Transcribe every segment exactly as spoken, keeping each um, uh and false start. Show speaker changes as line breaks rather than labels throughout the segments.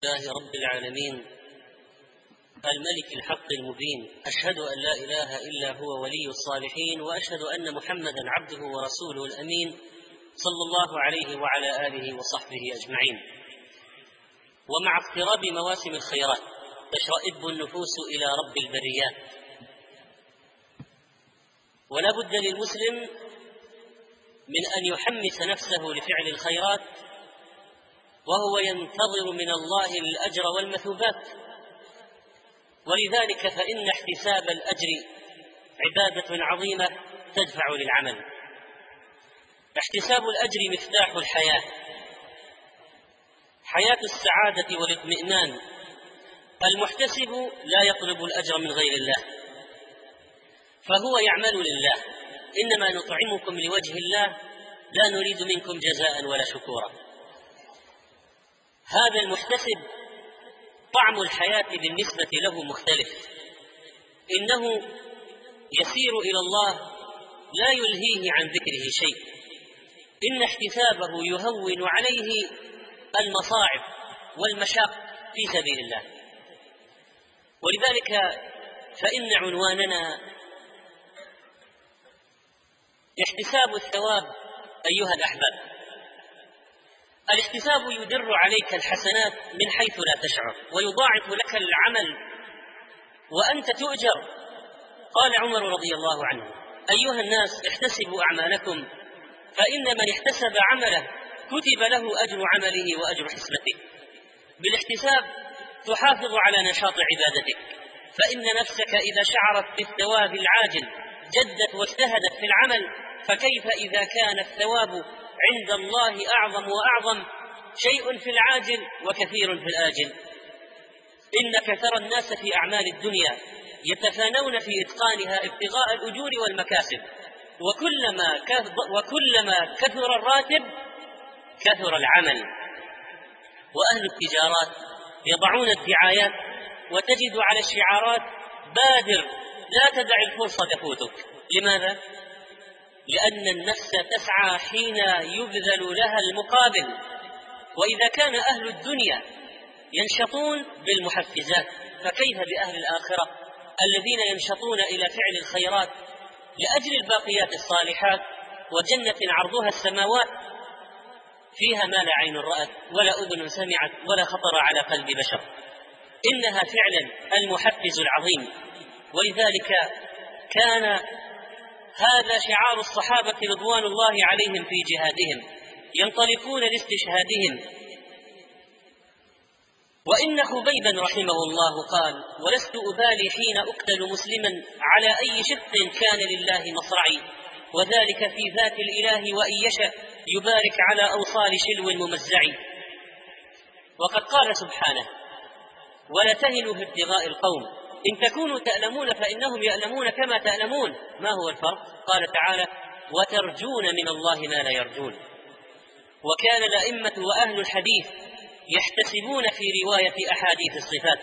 لله رب العالمين الملك الحق المبين، أشهد أن لا إله إلا هو ولي الصالحين، وأشهد أن محمدا عبده ورسوله الأمين صلى الله عليه وعلى آله وصحبه أجمعين. ومع اقتراب مواسم الخيرات تشرئب النفوس إلى رب البريات، ولا بد للمسلم من أن يحمس نفسه لفعل الخيرات وهو ينتظر من الله الأجر والمثوبات. ولذلك فإن احتساب الأجر عبادة عظيمة تدفع للعمل. احتساب الأجر مفتاح الحياة، حياة السعادة والاطمئنان. المحتسب لا يطلب الأجر من غير الله، فهو يعمل لله، إنما نطعمكم لوجه الله لا نريد منكم جزاء ولا شكورا. هذا المحتسب طعم الحياة بالنسبة له مختلف، إنه يسير إلى الله لا يلهيه عن ذكره شيء، إن احتسابه يهون عليه المصاعب والمشاق في سبيل الله. ولذلك فإن عنواننا احتساب الثواب. أيها الأحباب، الاحتساب يدر عليك الحسنات من حيث لا تشعر، ويضاعف لك العمل وأنت تؤجر. قال عمر رضي الله عنه: أيها الناس احتسبوا أعمالكم، فإن من احتسب عمله كتب له أجر عمله وأجر حسنته. بالاحتساب تحافظ على نشاط عبادتك، فإن نفسك إذا شعرت بالثواب العاجل جدت واجتهدت في العمل، فكيف إذا كان الثواب عند الله أعظم وأعظم شيء في العاجل وكثير في الآجل. إنك ترى الناس في أعمال الدنيا يتفانون في إتقانها ابتغاء الأجور والمكاسب، وكلما وكلما كثر الراتب كثر العمل. وأهل التجارات يضعون الدعايات وتجد على الشعارات: بادر لا تدع الفرصة تفوتك. لماذا؟ لأن النفس تسعى حين يبذل لها المقابل. وإذا كان أهل الدنيا ينشطون بالمحفزات، فكيف بأهل الآخرة الذين ينشطون إلى فعل الخيرات لأجل الباقيات الصالحات وجنة عرضها السماوات فيها ما لا عين رأت ولا أذن سمعت ولا خطر على قلب بشر. إنها فعلا المحفز العظيم. ولذلك كان هذا شعار الصحابة رضوان الله عليهم في جهادهم، ينطلقون لاستشهادهم. وإن خبيبا رحمه الله قال: ولست أبالي حين أقتل مسلما على أي شق كان لله مصرعي، وذلك في ذات الإله وإن يشأ يبارك على أوصال شلو ممزع. وقد قال سبحانه: ولا تهنوا في ابتغاء القوم إن تكونوا تألمون فإنهم يألمون كما تألمون. ما هو الفرق؟ قال تعالى: وترجون من الله ما لا يرجون. وكان الأئمة وأهل الحديث يحتسبون في رواية أحاديث الصفات.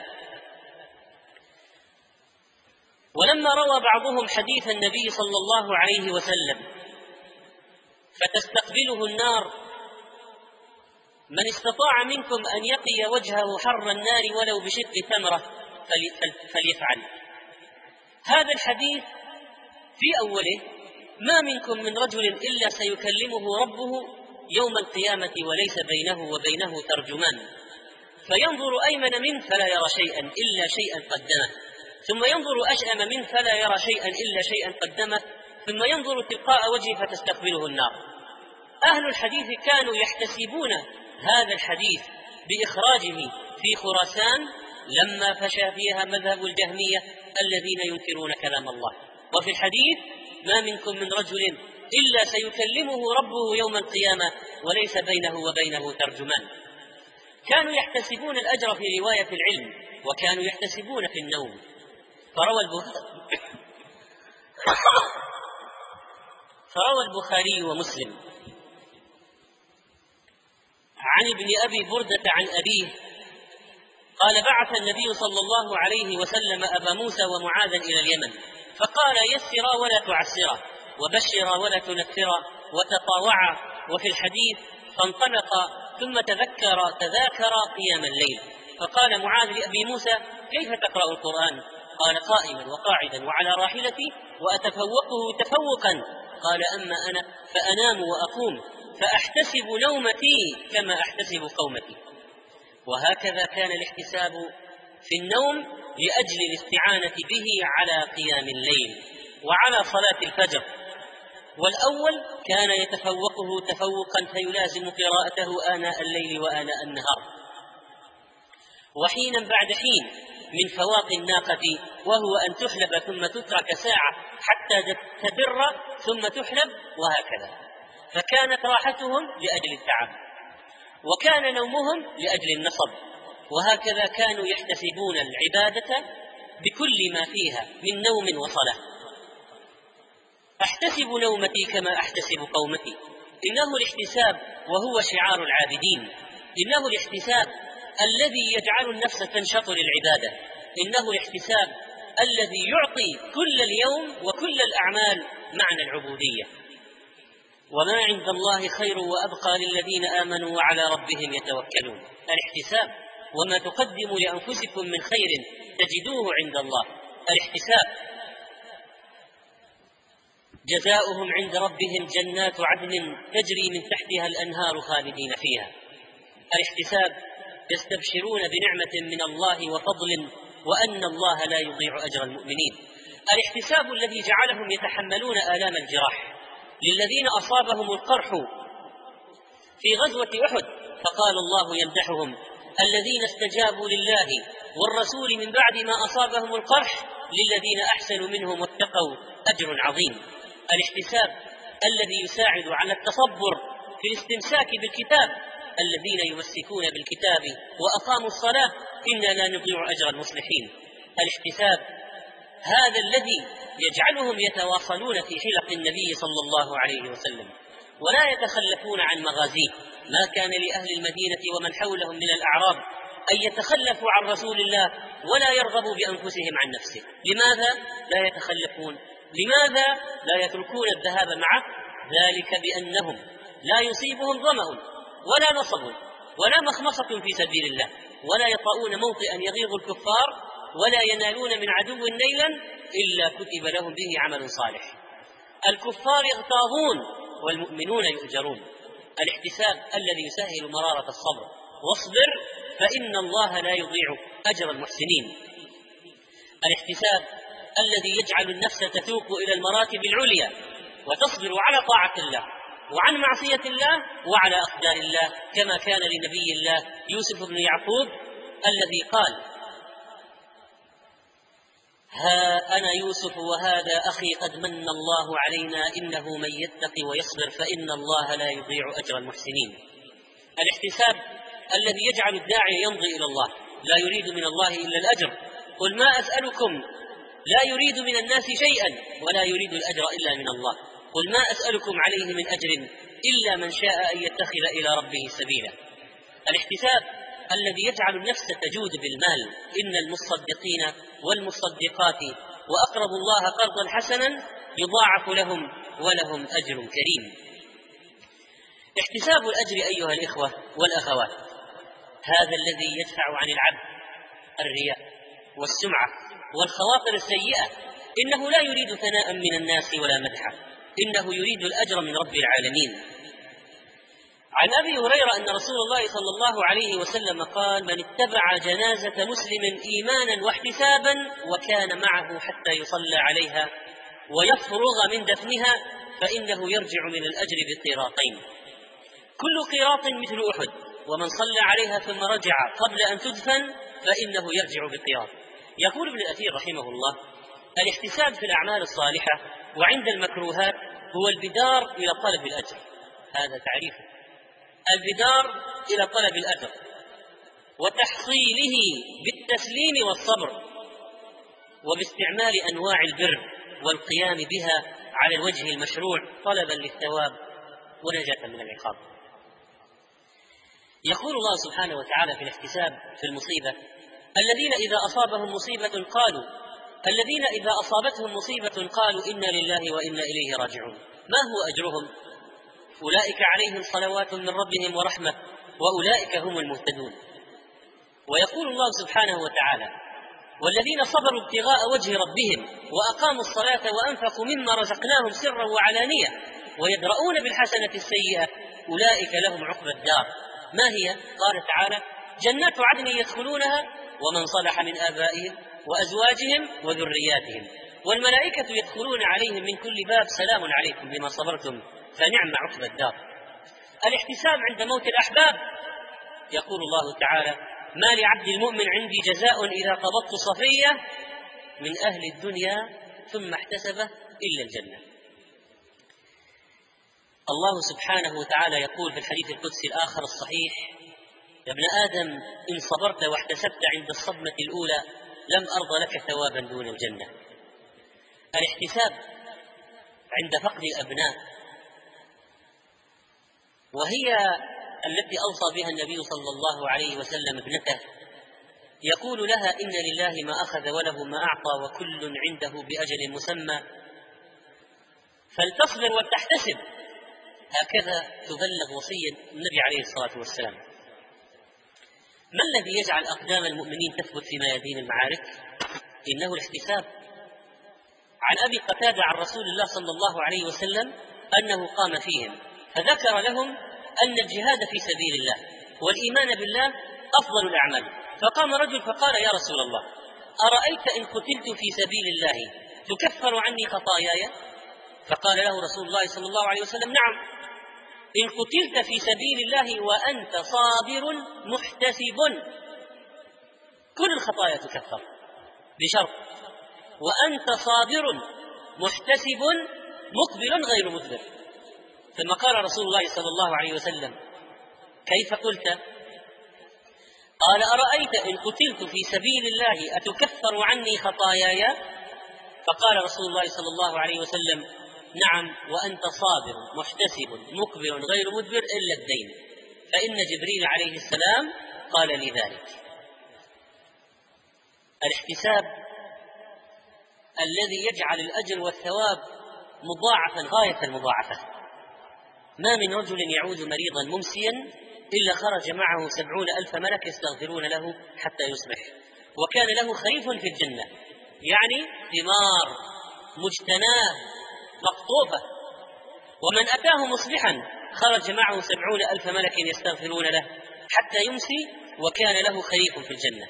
ولما روى بعضهم حديث النبي صلى الله عليه وسلم فتستقبله النار: من استطاع منكم أن يقي وجهه حر النار ولو بشق تمرة فليفعل. هذا الحديث في أوله: ما منكم من رجل إلا سيكلمه ربه يوم القيامة وليس بينه وبينه ترجمان، فينظر أيمن منه فلا يرى شيئا إلا شيئا قدمه، ثم ينظر أشأم منه فلا يرى شيئا إلا شيئا قدمه، ثم ينظر تلقاء وجهه فتستقبله النار. أهل الحديث كانوا يحتسبون هذا الحديث بإخراجه في خراسان لما فشى فيها مذهب الجهمية الذين ينكرون كلام الله. وفي الحديث: ما منكم من رجل إلا سيكلمه ربه يوم القيامة وليس بينه وبينه ترجمان. كانوا يحتسبون الأجر في رواية العلم، وكانوا يحتسبون في النوم. فروى البخاري فروى البخاري ومسلم عن ابن أبي بردة عن أبيه قال: بعث النبي صلى الله عليه وسلم أبا موسى ومعاذا إلى اليمن، فقال: يسرا ولا تعسرا، وبشرا ولا تنفرا، وتطاوعا. وفي الحديث: فانطلق ثم تذكر تذاكر قيام الليل، فقال معاذ لأبي موسى: كيف تقرأ القرآن؟ قال: قائما وقاعدا وعلى راحلتي وأتفوقه تفوقا. قال: أما أنا فأنام وأقوم فأحتسب نومتي كما أحتسب قومتي. وهكذا كان الاحتساب في النوم لأجل الاستعانة به على قيام الليل وعلى صلاة الفجر. والأول كان يتفوقه تفوقا فيلازم قراءته آناء الليل وآناء النهار، وحينا بعد حين من فواق الناقة، وهو أن تحلب ثم تترك ساعة حتى تبر ثم تحلب، وهكذا. فكانت راحتهم لأجل التعب، وكان نومهم لأجل النصب، وهكذا كانوا يحتسبون العبادة بكل ما فيها من نوم وصلاة. أحتسب نومتي كما أحتسب قومتي. إنه الاحتساب وهو شعار العابدين، إنه الاحتساب الذي يجعل النفس تنشط للعبادة، إنه الاحتساب الذي يعطي كل اليوم وكل الأعمال معنى العبودية. وما عند الله خير وأبقى للذين آمنوا وعلى ربهم يتوكلون. الاحتساب وما تقدموا لأنفسكم من خير تجدوه عند الله. الاحتساب جزاؤهم عند ربهم جنات عدن تجري من تحتها الأنهار خالدين فيها. الاحتساب يستبشرون بنعمة من الله وفضل وأن الله لا يضيع أجر المؤمنين. الاحتساب الذي جعلهم يتحملون آلام الجراح للذين أصابهم القرح في غزوة أحد، فقال الله يمدحهم: الذين استجابوا لله والرسول من بعد ما أصابهم القرح للذين أحسنوا منهم واتقوا أجر عظيم. الاحتساب الذي يساعد على التصبر في الاستمساك بالكتاب، الذين يمسكون بالكتاب وأقاموا الصلاة إنا لا نضيع أجر المصلحين. الاحتساب هذا الذي يجعلهم يتواصلون في حلق النبي صلى الله عليه وسلم ولا يتخلفون عن مغازيه. ما كان لأهل المدينة ومن حولهم من الأعراب أن يتخلفوا عن رسول الله ولا يرغبوا بأنفسهم عن نفسه. لماذا لا يتخلفون؟ لماذا لا يتركون الذهاب معه؟ ذلك بأنهم لا يصيبهم ظمأ ولا نصب ولا مخمصة في سبيل الله، ولا يطؤون موطئا يغيظ الكفار، ولا ينالون من عدو نيلا إلا كتب لهم به عمل صالح. الكفار يغتاظون والمؤمنون يؤجرون. الاحتساب الذي يسهل مرارة الصبر: واصبر فإن الله لا يضيع أجر المحسنين. الاحتساب الذي يجعل النفس تتوق إلى المراتب العليا وتصبر على طاعة الله وعن معصية الله وعلى أقدار الله، كما كان لنبي الله يوسف بن يعقوب الذي قال: ها أنا يوسف وهذا أخي قد من الله علينا إنه من يتق ويصبر فإن الله لا يضيع أجر المحسنين. الاحتساب الذي يجعل الداعي يمضي إلى الله لا يريد من الله إلا الأجر. قل ما أسألكم، لا يريد من الناس شيئا ولا يريد الأجر إلا من الله. قل ما أسألكم عليه من أجر إلا من شاء أن يتخذ إلى ربه سبيلا. الاحتساب الذي يجعل النفس تجود بالمال: إن المصدقين والمصدقات وأقرضوا الله قرضا حسنا يضاعف لهم ولهم أجر كريم. احتساب الأجر أيها الإخوة والأخوات هذا الذي يدفع عن العبد الرياء والسمعة والخواطر السيئة. إنه لا يريد ثناء من الناس ولا مدحا، إنه يريد الأجر من رب العالمين. عن أبي هريرة أن رسول الله صلى الله عليه وسلم قال: من اتبع جنازة مسلم إيمانا واحتسابا وكان معه حتى يصلى عليها ويفرغ من دفنها فإنه يرجع من الأجر بقيراطين، كل قيراط مثل أحد، ومن صلى عليها ثم رجع قبل أن تدفن فإنه يرجع بقيراط. يقول ابن الأثير رحمه الله: الاحتساب في الأعمال الصالحة وعند المكروهات هو البدار إلى طلب الأجر. هذا تعريفه: البدار إلى طلب الأجر وتحصيله بالتسليم والصبر وباستعمال أنواع البر والقيام بها على الوجه المشروع طلبا للثواب ونجاة من العقاب. يقول الله سبحانه وتعالى في الاحتساب في المصيبة: الذين إذا أصابهم مصيبة قالوا الذين إذا أصابتهم مصيبة قالوا إنا لله وإنا إليه راجعون. ما هو أجرهم؟ أولئك عليهم صلوات من ربهم ورحمة وأولئك هم المهتدون. ويقول الله سبحانه وتعالى: والذين صبروا ابتغاء وجه ربهم وأقاموا الصلاة وأنفقوا مما رزقناهم سرا وعلانية ويدرؤون بالحسنة السيئة أولئك لهم عقبى الدار. ما هي؟ قال تعالى: جنات عدن يدخلونها ومن صلح من آبائهم وأزواجهم وذرياتهم والملائكة يدخلون عليهم من كل باب سلام عليكم بما صبرتم فنعم عقبى الدار. الاحتساب عند موت الأحباب، يقول الله تعالى: ما لعبد المؤمن عندي جزاء إذا قبضت صفية من أهل الدنيا ثم احتسبه إلا الجنة. الله سبحانه وتعالى يقول في الحديث القدسي الآخر الصحيح: يا ابن آدم إن صبرت واحتسبت عند الصدمة الأولى لم أرض لك ثوابا دون الجنة. الاحتساب عند فقد الأبناء، وهي التي أوصى بها النبي صلى الله عليه وسلم ابنته، يقول لها: إن لله ما أخذ وله ما أعطى وكل عنده بأجل مسمى فلتصبر ولتحتسب. هكذا تبلغ وصية النبي عليه الصلاة والسلام. ما الذي يجعل أقدام المؤمنين تثبت في ميادين المعارك؟ إنه الاحتساب. عن أبي قتادة عن رسول الله صلى الله عليه وسلم أنه قام فيهم فذكر لهم أن الجهاد في سبيل الله والإيمان بالله أفضل الأعمال، فقام رجل فقال: يا رسول الله، أرأيت إن قتلت في سبيل الله تكفر عني خطاياي؟ فقال له رسول الله صلى الله عليه وسلم: نعم، إن قتلت في سبيل الله وأنت صابر محتسب كل الخطايا تكفر، بشرط وأنت صابر محتسب مقبل غير مدبر. ثم قال رسول الله صلى الله عليه وسلم: كيف قلت؟ قال: أرأيت إن قتلت في سبيل الله أتكفر عني خطاياي؟ فقال رسول الله صلى الله عليه وسلم: نعم، وأنت صابر محتسب مقبل غير مدبر إلا الدين، فإن جبريل عليه السلام قال لي ذلك. الاحتساب الذي يجعل الأجر والثواب مضاعفا غاية المضاعفة. ما من رجل يعود مريضا ممسيا إلا خرج معه سبعون ألف ملك يستغفرون له حتى يصبح، وكان له خريف في الجنة، يعني ثمار مجتناه مقطوفة. ومن أتاه مصبحا خرج معه سبعون ألف ملك يستغفرون له حتى يمسي وكان له خريف في الجنة.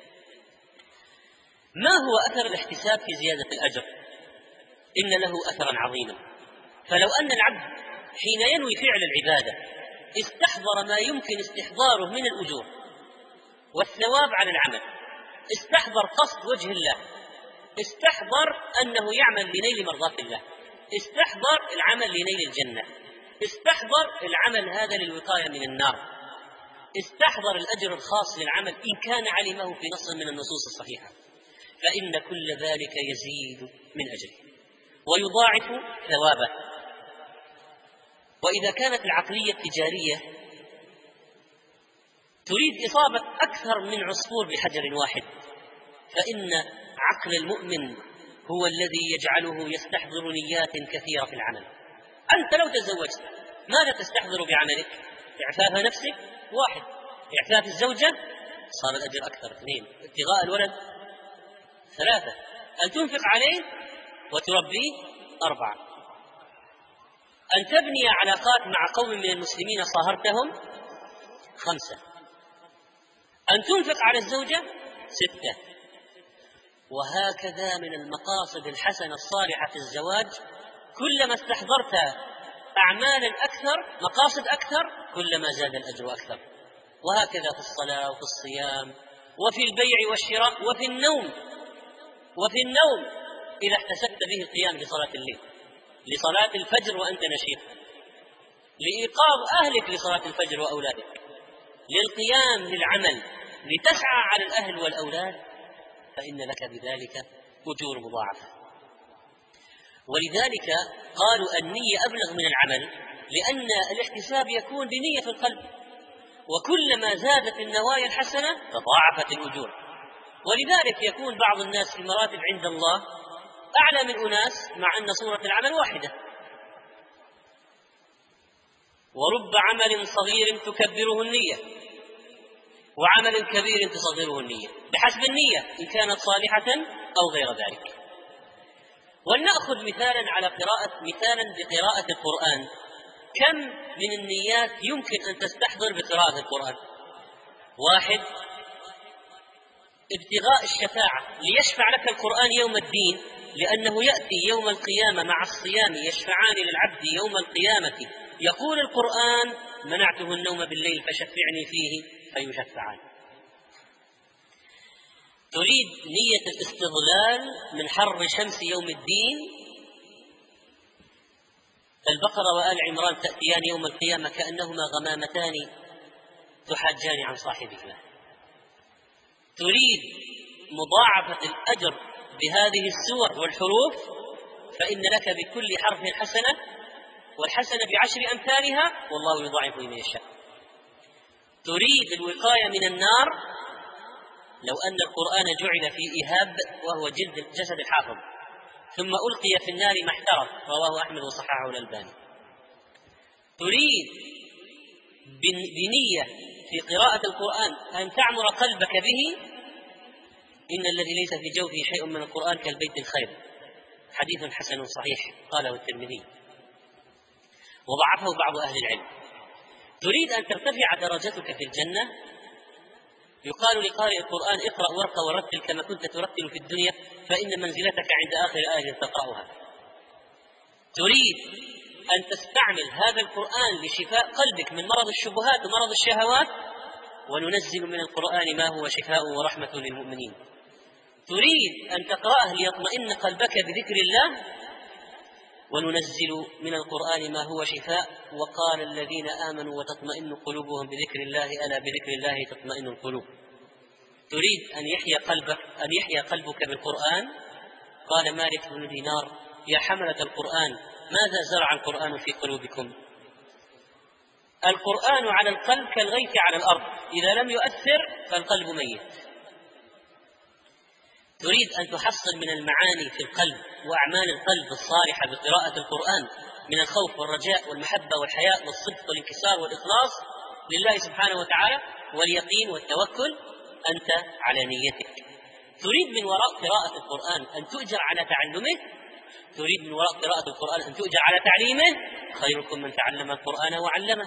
ما هو أثر الاحتساب في زيادة الأجر؟ إن له أثرا عظيما. فلو أن العبد حين ينوي فعل العبادة استحضر ما يمكن استحضاره من الأجور والثواب على العمل، استحضر قصد وجه الله، استحضر أنه يعمل لنيل مرضات الله، استحضر العمل لنيل الجنة، استحضر العمل هذا للوقاية من النار، استحضر الأجر الخاص للعمل إن كان علمه في نص من النصوص الصحيحة، فإن كل ذلك يزيد من أجره ويضاعف ثوابه. وإذا كانت العقلية التجارية تريد إصابة أكثر من عصفور بحجر واحد، فإن عقل المؤمن هو الذي يجعله يستحضر نيات كثيرة في العمل. أنت لو تزوجت ماذا تستحضر بعملك؟ إعفاف نفسك واحد، إعفاف الزوجة صار الأجر أكثر اثنين، ابتغاء الولد ثلاثة، أن تنفق عليه وتربيه أربعة، أن تبني علاقات مع قوم من المسلمين صاهرتهم خمسة، أن تنفق على الزوجة ستة. وهكذا من المقاصد الحسنة الصالحة في الزواج، كلما استحضرت أعمالا أكثر مقاصد أكثر كلما زاد الأجر أكثر. وهكذا في الصلاة وفي الصيام وفي البيع والشراء وفي النوم، وفي النوم إذا احتسبت به القيام لصلاة الليل، لصلاة الفجر وأنت نشيط، لإيقاظ أهلك لصلاة الفجر وأولادك، للقيام للعمل، لتسعى على الأهل والأولاد، فإن لك بذلك أجور مضاعفة. ولذلك قالوا النية أبلغ من العمل، لأن الاحتساب يكون بنية القلب، وكلما زادت النوايا الحسنة تضاعفت الأجور. ولذلك يكون بعض الناس في مراتب عند الله أعلى من أناس مع أن صورة العمل واحدة. ورب عمل صغير تكبره النية، وعمل كبير تصغره النية بحسب النية إن كانت صالحة أو غير ذلك. ولنأخذ مثالا على قراءة مثالا بقراءة القرآن. كم من النيات يمكن أن تستحضر بقراءة القرآن؟ واحد، ابتغاء الشفاعة، ليشفع لك القرآن يوم الدين، لأنه يأتي يوم القيامة مع الصيام يشفعان للعبد يوم القيامة، يقول القرآن: منعته النوم بالليل فشفعني فيه فيشفعان. تريد نية الاستظلال من حر شمس يوم الدين، البقرة وآل عمران تأتيان يوم القيامة كأنهما غمامتان تحاجان عن صاحبهما. تريد مضاعفة الأجر بهذه السور والحروف، فإن لك بكل حرف حسنة، والحسنة بعشر أمثالها، والله يضاعف لمن يشاء. تريد الوقاية من النار، لو أن القرآن جعل في إهاب وهو جلد الجسد الحافظ ثم ألقي في النار ما احترق، رواه أحمد وصححه الألباني. تريد بنية في قراءة القرآن أن تعمر قلبك به، إن الذي ليس في جوفه شيء من القرآن كالبيت الخير، حديث حسن صحيح قاله الترمذي وضعفه بعض أهل العلم. تريد أن ترتفع درجتك في الجنة، يقال لقارئ القرآن: اقرأ وارقى ورتل كما كنت ترتل في الدنيا، فإن منزلتك عند آخر آية تقرأها. تريد أن تستعمل هذا القرآن لشفاء قلبك من مرض الشبهات ومرض الشهوات، وننزل من القرآن ما هو شفاء ورحمة للمؤمنين. تريد أن تقرأه ليطمئن قلبك بذكر الله، وننزل من القرآن ما هو شفاء، وقال الذين آمنوا وتطمئن قلوبهم بذكر الله، ألا بذكر الله تطمئن القلوب. تريد أن يحيا قلبك أن يحيا قلبك بالقرآن، قال مالك بن دينار: يا حملة القرآن ماذا زرع القرآن في قلوبكم؟ القرآن على القلب كالغيث على الأرض، إذا لم يؤثر فالقلب ميت. تريد أن تحصل من المعاني في القلب وأعمال القلب الصالحة بقراءة القرآن من الخوف والرجاء والمحبة والحياء والصدق والانكسار والإخلاص لله سبحانه وتعالى واليقين والتوكل، أنت على نيتك. تريد من وراء قراءة القرآن أن تؤجر على تعلمه، تريد من وراء قراءة القرآن أن تؤجر على تعليمه، خيركم من تعلم القرآن وعلمه.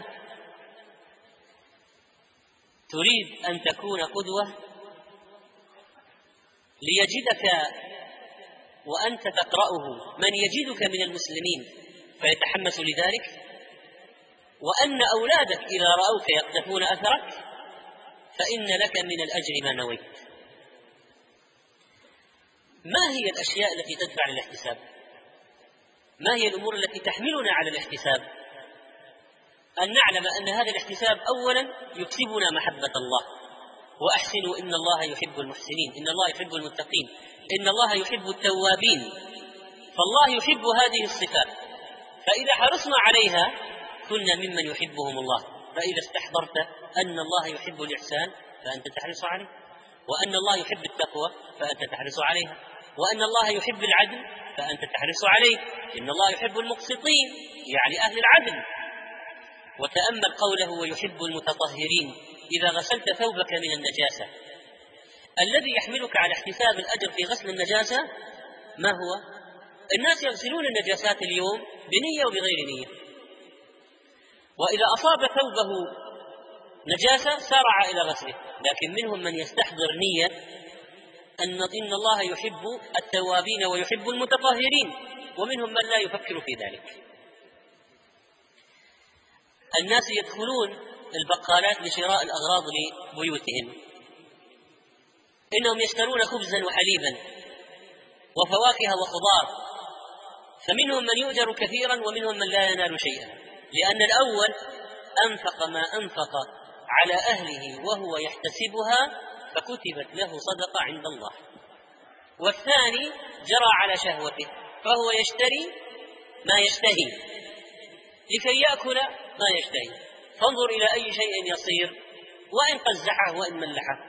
تريد أن تكون قدوة، ليجدك وأنت تقرأه من يجدك من المسلمين فيتحمس لذلك، وأن أولادك إذا رأوك يقتفون أثرك فإن لك من الأجر ما نويت. ما هي الأشياء التي تدفع للاحتساب؟ ما هي الأمور التي تحملنا على الاحتساب؟ أن نعلم أن هذا الاحتساب أولا يكسبنا محبة الله، وأحسنوا إن الله يحب المحسنين، إن الله يحب المتقين، إن الله يحب التوابين، فالله يحب هذه الصفات، فإذا حرصنا عليها كنا ممن يحبهم الله. فإذا استحضرت أن الله يحب الإحسان فأنت تحرص عليه، وأن الله يحب التقوى فأنت تحرص عليها، وأن الله يحب العدل فأنت تحرص عليه، إن الله يحب المقسطين يعني أهل العدل. وتأمل قوله: ويحب المتطهرين. إذا غسلت ثوبك من النجاسة، الذي يحملك على احتساب الأجر في غسل النجاسة ما هو؟ الناس يغسلون النجاسات اليوم بنية وبغير نية، وإذا أصاب ثوبه نجاسة سارع إلى غسله، لكن منهم من يستحضر نية أن إن الله يحب التوابين ويحب المتطهرين، ومنهم من لا يفكر في ذلك. الناس يدخلون البقالات لشراء الأغراض لبيوتهم، إنهم يشترون خبزا وحليبا وفواكه وخضار، فمنهم من يؤجر كثيرا ومنهم من لا ينال شيئا، لأن الأول أنفق ما أنفق على أهله وهو يحتسبها فكتبت له صدقة عند الله، والثاني جرى على شهوته فهو يشتري ما يشتهي لكي يأكل ما يشتهي، فانظر إلى أي شيء يصير، وإن قزحه وإن ملحه.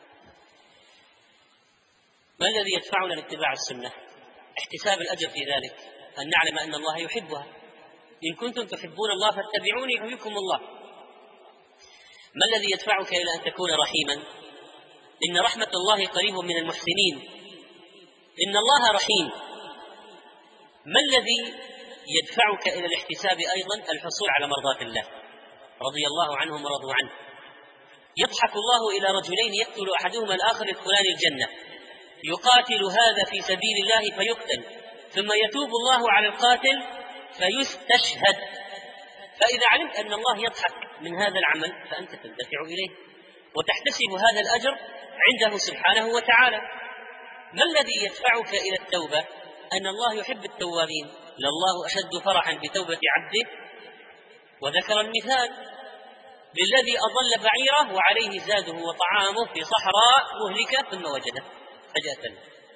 ما الذي يدفعنا لاتباع السنة؟ احتساب الأجر في ذلك، أن نعلم أن الله يحبها. إن كنتم تحبون الله فاتبعوني يحببكم الله. ما الذي يدفعك إلى أن تكون رحيما؟ إن رحمة الله قريب من المحسنين، إن الله رحيم. ما الذي يدفعك إلى الاحتساب أيضا؟ الحصول على مرضاة الله، رضي الله عنهم ورضوا عنه. يضحك الله إلى رجلين يقتل أحدهما الآخر يدخلان الجنة، يقاتل هذا في سبيل الله فيقتل، ثم يتوب الله على القاتل فيستشهد. فإذا علمت أن الله يضحك من هذا العمل فأنت تندفع إليه وتحتسب هذا الأجر عنده سبحانه وتعالى. ما الذي يدفعك إلى التوبة؟ أن الله يحب التوابين، لله أشد فرحا بتوبة عبده. وذكر المثال للذي أضل بعيره وعليه زاده وطعامه في صحراء مهلكة ثم وجده فجأة.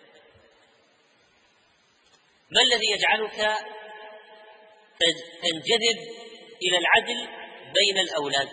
ما الذي يجعلك تنجذب إلى العدل بين الأولاد؟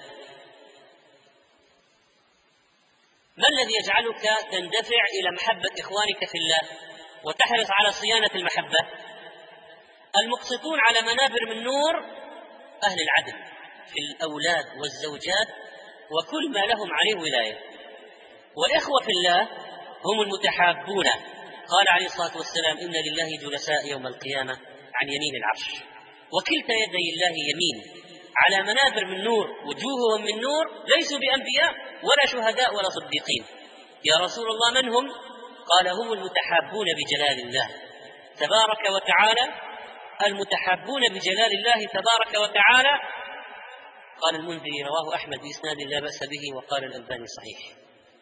ما الذي يجعلك تندفع إلى محبة إخوانك في الله وتحرص على صيانة المحبة؟ المقسطون على منابر من نور أهل العدل في الأولاد والزوجات وكل ما لهم عليه ولاية. والإخوة في الله هم المتحابون. قال عليه الصلاة والسلام: إن لله جلساء يوم القيامة عن يمين العرش، وكلتا يدي الله يمين، على منابر من نور، وجوههم من نور، ليسوا بأنبياء ولا شهداء ولا صديقين. يا رسول الله من هم؟ قال: هم المتحابون بجلال الله تبارك وتعالى، المتحابون بجلال الله تبارك وتعالى. قال المنذري: رواه أحمد بإسناد لا بأس به، وقال الألباني صحيح.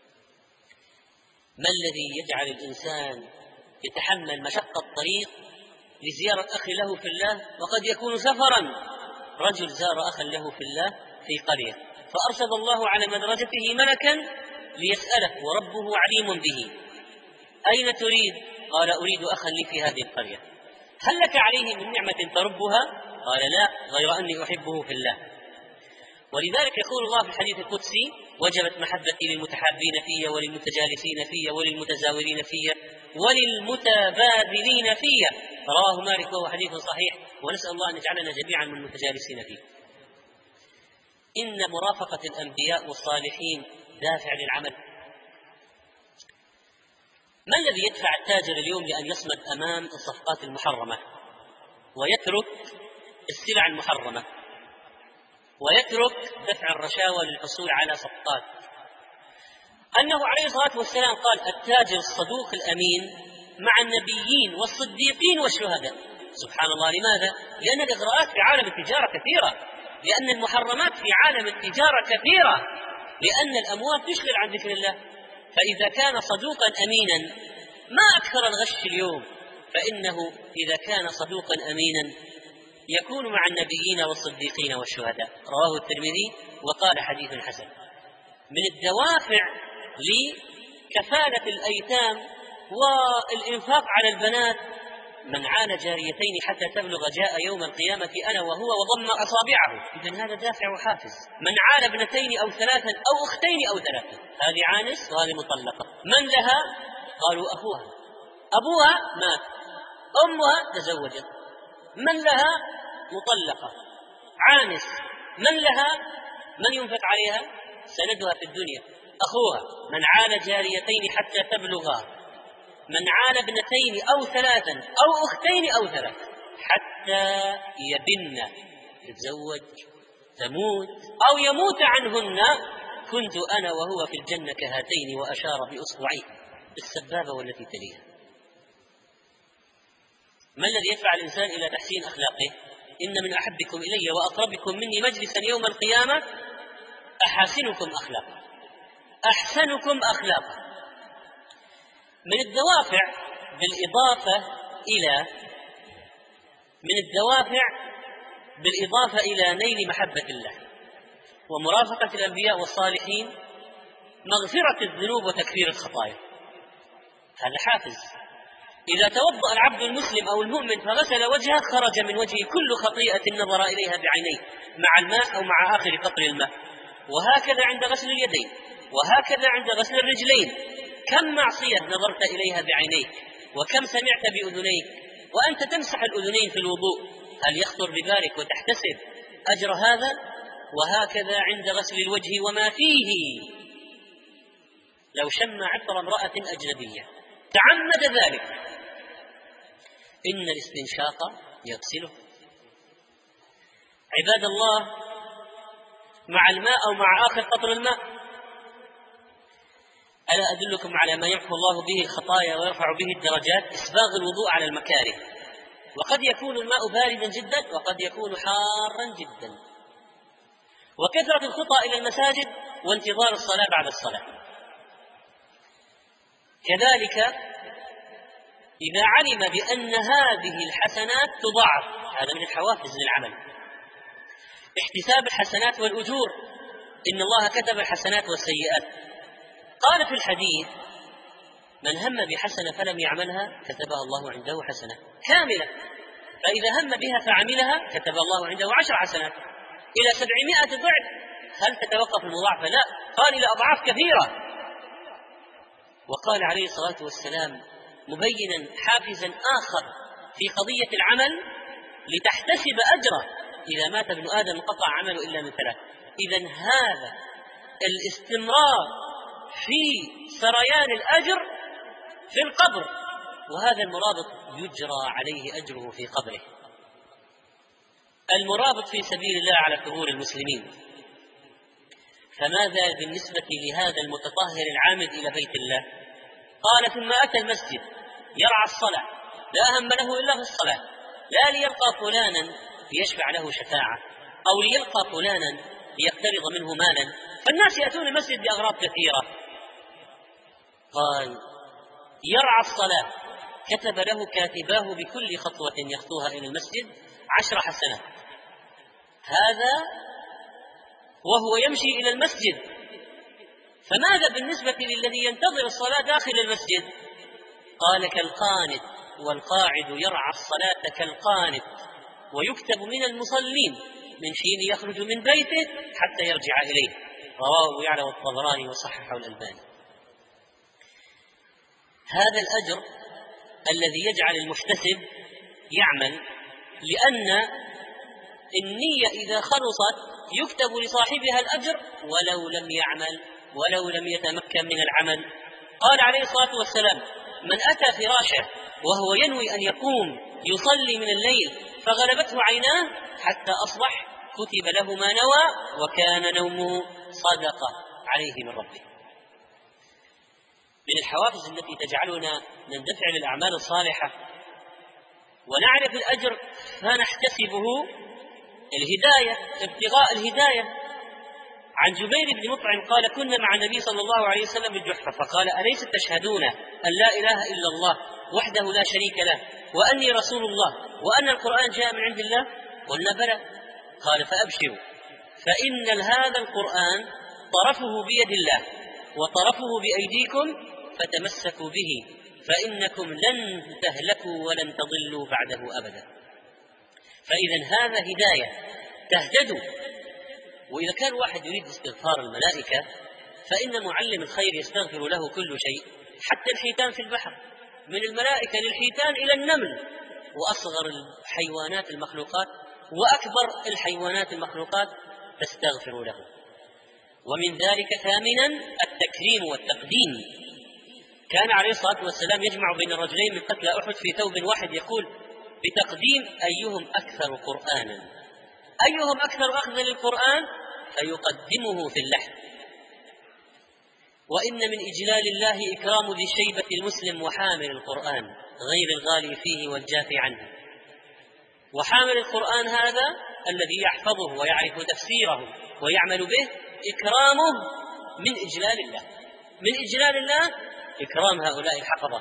ما الذي يجعل الإنسان يتحمل مشقة الطريق لزيارة أخي له في الله وقد يكون سفرا؟ رجل زار أخا له في الله في قرية، فأرسل الله على مدرجته ملكا ليسأله وربه عليم به: أين تريد؟ قال: أريد أخا لي في هذه القرية. هل لك عليه من نعمة تربها؟ قال: لا، غير أني أحبه في الله. ولذلك يقول الله في الحديث القدسي: وجبت محبتي للمتحابين في وللمتجالسين في وللمتزاورين في وللمتبادلين في. رواه مالك وهو حديث صحيح، ونسأل الله أن يجعلنا جميعا من المتجالسين فيه. إن مرافقة الأنبياء والصالحين دافع للعمل. ما الذي يدفع التاجر اليوم لأن يصمد أمام الصفقات المحرمة ويترك السلع المحرمة ويترك دفع الرشاوى للحصول على صفقات؟ أنه عليه الصلاة والسلام قال: التاجر الصدوق الأمين مع النبيين والصديقين والشهداء. سبحان الله. لماذا؟ لأن الإغراءات في عالم التجارة كثيرة، لأن المحرمات في عالم التجارة كثيرة، لأن الأموال تشغل عن ذكر الله. فإذا كان صدوقا أمينا، ما أكثر الغش اليوم، فإنه إذا كان صدوقا أمينا يكون مع النبيين والصديقين والشهداء. رواه الترمذي وقال: حديث حسن. من الدوافع لكفالة الأيتام والإنفاق على البنات: من عال جاريتين حتى تبلغ جاء يوم القيامة أنا وهو وضم أصابعه. إذن هذا دافع وحافز. من عال ابنتين أو ثلاثا أو أختين أو ثلاثا، هذه عانس وهذه مطلقة. من لها؟ قالوا: أخوها. أبوها مات، أمها تزوجت. من لها؟ مطلقة عانس. من لها؟ من ينفق عليها؟ سندها في الدنيا أخوها. من عال جاريتين حتى تبلغا، من عال ابنتين أو ثلاثا أو أختين أو ثلاث حتى يبن، تتزوج، تموت أو يموت عنهن، كنت أنا وهو في الجنة كهاتين، وأشار بأصبعيه السبابة والتي تليها. ما الذي يدفع الإنسان إلى تحسين أخلاقه؟ إن من أحبكم إلي وأقربكم مني مجلسا يوم القيامة أحاسنكم أخلاقا، أحسنكم أخلاقا. من الدوافع بالإضافة إلى من الدوافع بالإضافة إلى نيل محبة الله ومرافقة الأنبياء والصالحين مغفرة الذنوب وتكفير الخطايا. هذا حافز. إذا توضأ العبد المسلم أو المؤمن فغسل وجهه خرج من وجهه كل خطيئة نظر إليها بعينيه مع الماء أو مع آخر قطر الماء. وهكذا عند غسل اليدين، وهكذا عند غسل الرجلين. كم معصية نظرت إليها بعينيك، وكم سمعت بأذنيك وأنت تمسح الأذنين في الوضوء. هل يخطر ببالك وتحتسب أجر هذا؟ وهكذا عند غسل الوجه وما فيه. لو شم عطر امرأة أجنبية تعمد ذلك إن الاستنشاق يغسله. عباد الله، مع الماء أو مع آخر قطر الماء، ألا أدلكم على ما يمحو الله به الخطايا ويرفع به الدرجات؟ إسباغ الوضوء على المكاره. وقد يكون الماء باردا جدا وقد يكون حارا جدا. وكثرة الخطى إلى المساجد وانتظار الصلاة بعد الصلاة. كذلك إذا علم بأن هذه الحسنات تضاعف، هذا من الحوافز للعمل، احتساب الحسنات والأجور، إن الله كتب الحسنات والسيئات. قال في الحديث: من هم بحسنة فلم يعملها كتبها الله عنده حسنة كاملة، فإذا هم بها فعملها كتب الله عنده عشر حسنات إلى سبعمائة ضعف. هل تتوقف المضاعفة؟ لا، قال إلى أضعاف كثيرة. وقال عليه الصلاة والسلام مبينا حافزا آخر في قضية العمل: لتحتسب أجره إذا مات ابن آدم انقطع عمله إلا من ثلاث. إذن هذا الاستمرار في سريان الأجر في القبر، وهذا المرابط يجرى عليه أجره في قبره. المرابط في سبيل الله على قبور المسلمين، فماذا بالنسبة لهذا المتطهر العامد إلى بيت الله؟ قال: ثم أتى المسجد يرعى الصلاة، لا هم له إلا في الصلاة، لا ليلقى فلانا ليشفع له شفاعة أو ليلقى فلانا ليقترض منه مالا، فالناس يأتون المسجد بأغراض كثيرة. قال: يرعى الصلاة، كتب له كاتباه بكل خطوة يخطوها إلى المسجد عشر حسنات. هذا وهو يمشي إلى المسجد. فماذا بالنسبة للذي ينتظر الصلاة داخل المسجد؟ قال: كالقانت، والقاعد يرعى الصلاة كالقانت، ويكتب من المصلين من حين يخرج من بيته حتى يرجع إليه. رواه يعلى والطبراني وصححه الألباني. هذا الأجر الذي يجعل المحتسب يعمل، لأن النية إذا خلصت يكتب لصاحبها الأجر ولو لم يعمل ولو لم يتمكن من العمل. قال عليه الصلاة والسلام: من أتى فراشه وهو ينوي أن يقوم يصلي من الليل فغلبته عيناه حتى أصبح كتب له ما نوى وكان نومه صدقة عليه من ربه. من الحوافز التي تجعلنا نندفع للأعمال الصالحة ونعرف الأجر فنحتسبه الهداية، ابتغاء الهداية. عن جبير بن مطعم قال: كنا مع النبي صلى الله عليه وسلم بالجحفة، فقال: أليس تشهدون أن لا إله إلا الله وحده لا شريك له وأني رسول الله وأن القرآن جاء من عند الله؟ قلنا: بلى. قال: فأبشروا، فإن هذا القرآن طرفه بيد الله وطرفه بأيديكم، فتمسكوا به فإنكم لن تهلكوا ولن تضلوا بعده أبدا. فإذا هذا هداية تهتدوا. وإذا كان واحد يريد استغفار الملائكة فإن معلم الخير يستغفر له كل شيء، حتى الحيتان في البحر، من الملائكة للحيتان إلى النمل، وأصغر الحيوانات المخلوقات وأكبر الحيوانات المخلوقات تستغفر له. ومن ذلك ثامنا التكريم والتقديم. كان عليه الصلاة والسلام يجمع بين الرجلين من قتلى أحد في ثوب واحد، يقول بتقديم أيهم أكثر قرآنا، أيهم أكثر أخذا للقرآن فيقدمه في اللحد. وإن من إجلال الله إكرام ذي الشيبة المسلم وحامل القرآن غير الغالي فيه والجافي عنه. وحامل القرآن هذا الذي يحفظه ويعرف تفسيره ويعمل به، إكرامه من إجلال الله، من إجلال الله إكرام هؤلاء الحفظة،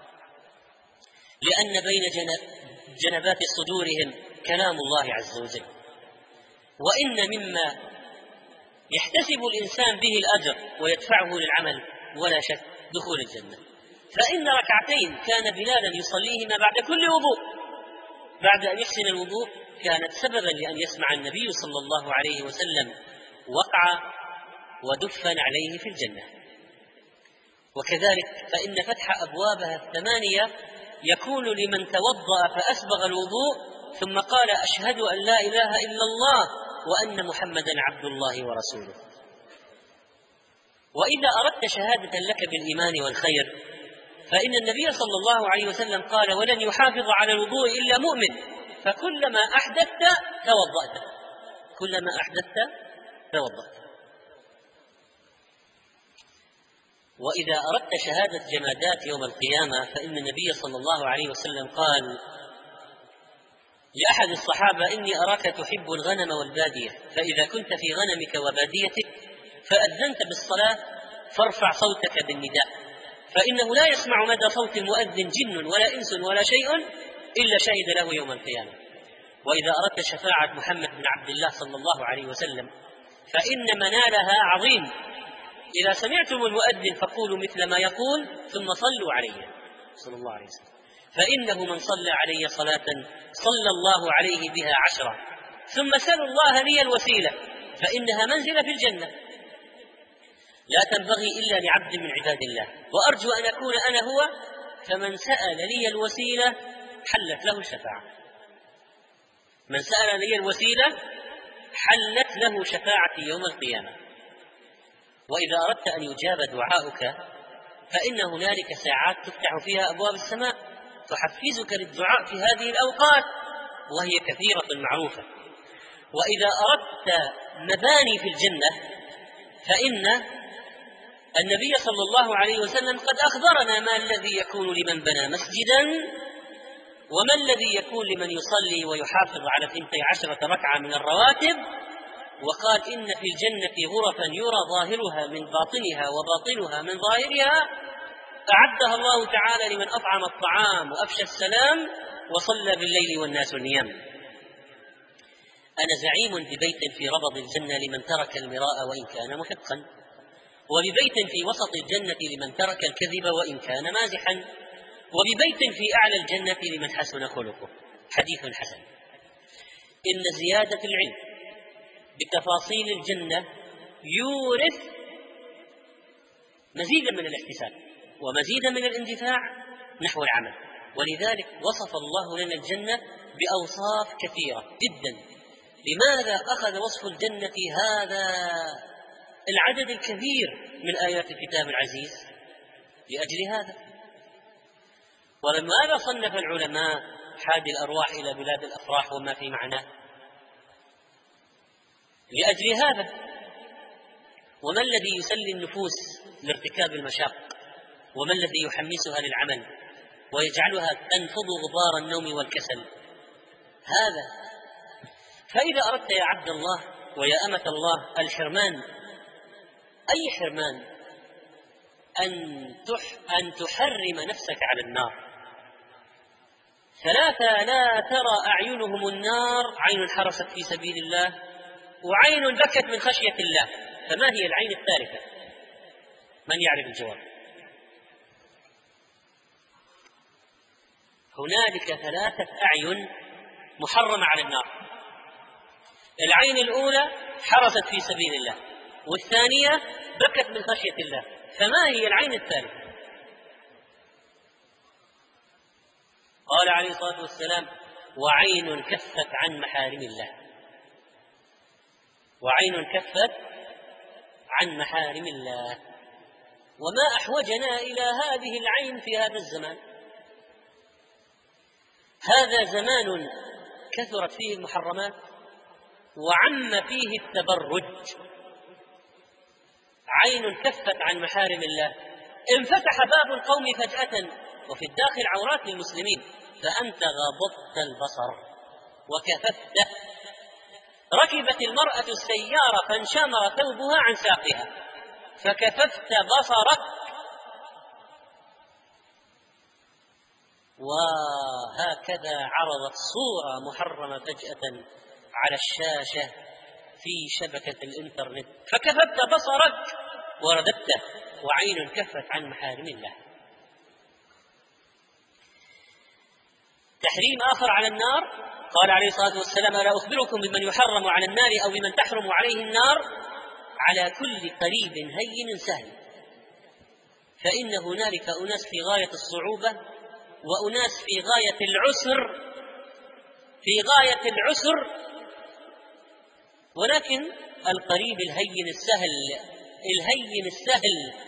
لأن بين جنبات صدورهم كلام الله عز وجل. وإن مما يحتسب الإنسان به الأجر ويدفعه للعمل ولا شك دخول الجنة. فإن ركعتين كان بلالا يصليهما بعد كل وضوء بعد أن يحسن الوضوء كانت سببا لأن يسمع النبي صلى الله عليه وسلم وقع ودفن عليه في الجنة. وكذلك فإن فتح أبوابها الثمانية يكون لمن توضأ فأسبغ الوضوء ثم قال: أشهد أن لا إله إلا الله وأن محمدا عبد الله ورسوله. وإذا أردت شهادة لك بالإيمان والخير فإن النبي صلى الله عليه وسلم قال: ولن يحافظ على الوضوء إلا مؤمن، فكلما أحدثت توضأت، كلما أحدثت توضأت. وإذا أردت شهادة جمادات يوم القيامة فإن النبي صلى الله عليه وسلم قال لأحد الصحابة: إني أراك تحب الغنم والبادية، فإذا كنت في غنمك وباديتك فأذنت بالصلاة فارفع صوتك بالنداء، فإنه لا يسمع مدى صوت المؤذن جن ولا إنس ولا شيء إلا شهد له يوم القيامة. وإذا أردت شفاعة محمد بن عبد الله صلى الله عليه وسلم فإن منالها عظيم. إذا سمعتم المؤذن فقولوا مثل ما يقول ثم صلوا عليه صلى الله عليه وسلم، فإنه من صلى علي صلاة صلى الله عليه بها عشرة، ثم سلوا الله لي الوسيلة فإنها منزلة في الجنة لا تنبغي إلا لعبد من عباد الله، وأرجو أن أكون أنا هو، فمن سأل لي الوسيلة حلت له الشفاعة. من سأل لي الوسيلة حلت له شفاعتي يوم القيامة. وإذا أردت أن يجاب دعاؤك فإن هنالك ساعات تفتح فيها أبواب السماء تحفزك للدعاء في هذه الأوقات، وهي كثيرة معروفة. وإذا أردت مباني في الجنة فإن النبي صلى الله عليه وسلم قد أخبرنا ما الذي يكون لمن بنى مسجدا وما الذي يكون لمن يصلي ويحافظ على اثنتي عشرة ركعة من الرواتب، وقال: إن في الجنة غرفا يرى ظاهرها من باطنها وباطنها من ظاهرها أعدها الله تعالى لمن أطعم الطعام وأفشى السلام وصلى بالليل والناس نيام. أنا زعيم ببيت في ربض الجنة لمن ترك المراء وإن كان محقا، وببيت في وسط الجنة لمن ترك الكذب وإن كان مازحا، وببيت في أعلى الجنة لمن حسن خلقه. حديث حسن. إن زيادة العلم بتفاصيل الجنة يورث مزيدا من الاحتساب ومزيدا من الاندفاع نحو العمل، ولذلك وصف الله لنا الجنة بأوصاف كثيرة جدا. لماذا أخذ وصف الجنة هذا العدد الكبير من آيات الكتاب العزيز؟ لأجل هذا. ولماذا صنف العلماء حادي الأرواح إلى بلاد الأفراح وما في معناه؟ لأجل هذا. وما الذي يسلي النفوس لارتكاب المشاق؟ وما الذي يحمسها للعمل ويجعلها تنفض غبار النوم والكسل؟ هذا. فإذا أردت يا عبد الله ويا أمة الله الحرمان، أي حرمان؟ أن, تح أن تحرم نفسك على النار. ثلاثة لا ترى أعينهم النار: عين حرست في سبيل الله، وعين بكت من خشية الله. فما هي العين الثالثة؟ من يعرف الجواب؟ هنالك ثلاثة أعين محرمة على النار. العين الأولى حرست في سبيل الله، والثانية بكت من خشية الله. فما هي العين الثالثة؟ قال عليه الصلاة والسلام: وعين كفت عن محارم الله. وعين كفت عن محارم الله. وما أحوجنا إلى هذه العين في هذا الزمان. هذا زمان كثرت فيه المحرمات وعم فيه التبرج. عين كفت عن محارم الله. انفتح باب القوم فجأة وفي الداخل عورات للمسلمين، فأنت غضضت البصر وكففته. ركبت المرأة السيارة فانشمر ثوبها عن ساقها فكففت بصرك. وهكذا عرضت صورة محرمة فجأة على الشاشة في شبكة الإنترنت فكففت بصرك ورددته. وعين كفت عن محارم الله. تحريم آخر على النار. قال عليه الصلاة والسلام: ألا أخبركم بمن يحرم على النار أو بمن تحرم عليه النار؟ على كل قريب هين سهل. فإن هنالك أناس في غاية الصعوبة وأناس في غاية العسر في غاية العسر ولكن القريب الهين السهل الهين السهل.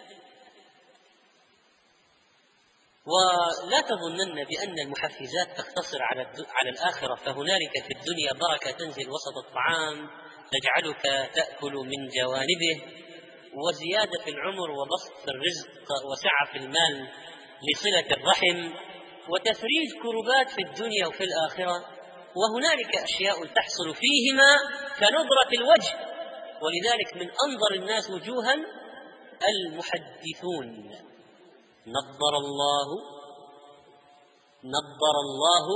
ولا تظنن بأن المحفزات تقتصر على على الآخرة، فهنالك في الدنيا بركة تنزل وسط الطعام تجعلك تأكل من جوانبه، وزيادة في العمر وبسط في الرزق وسعة في المال لصلة الرحم وتفريج كربات في الدنيا وفي الآخرة. وهنالك أشياء تحصل فيهما كنظرة الوجه، ولذلك من أنظر الناس وجوها المحدثون. نضر الله نضر الله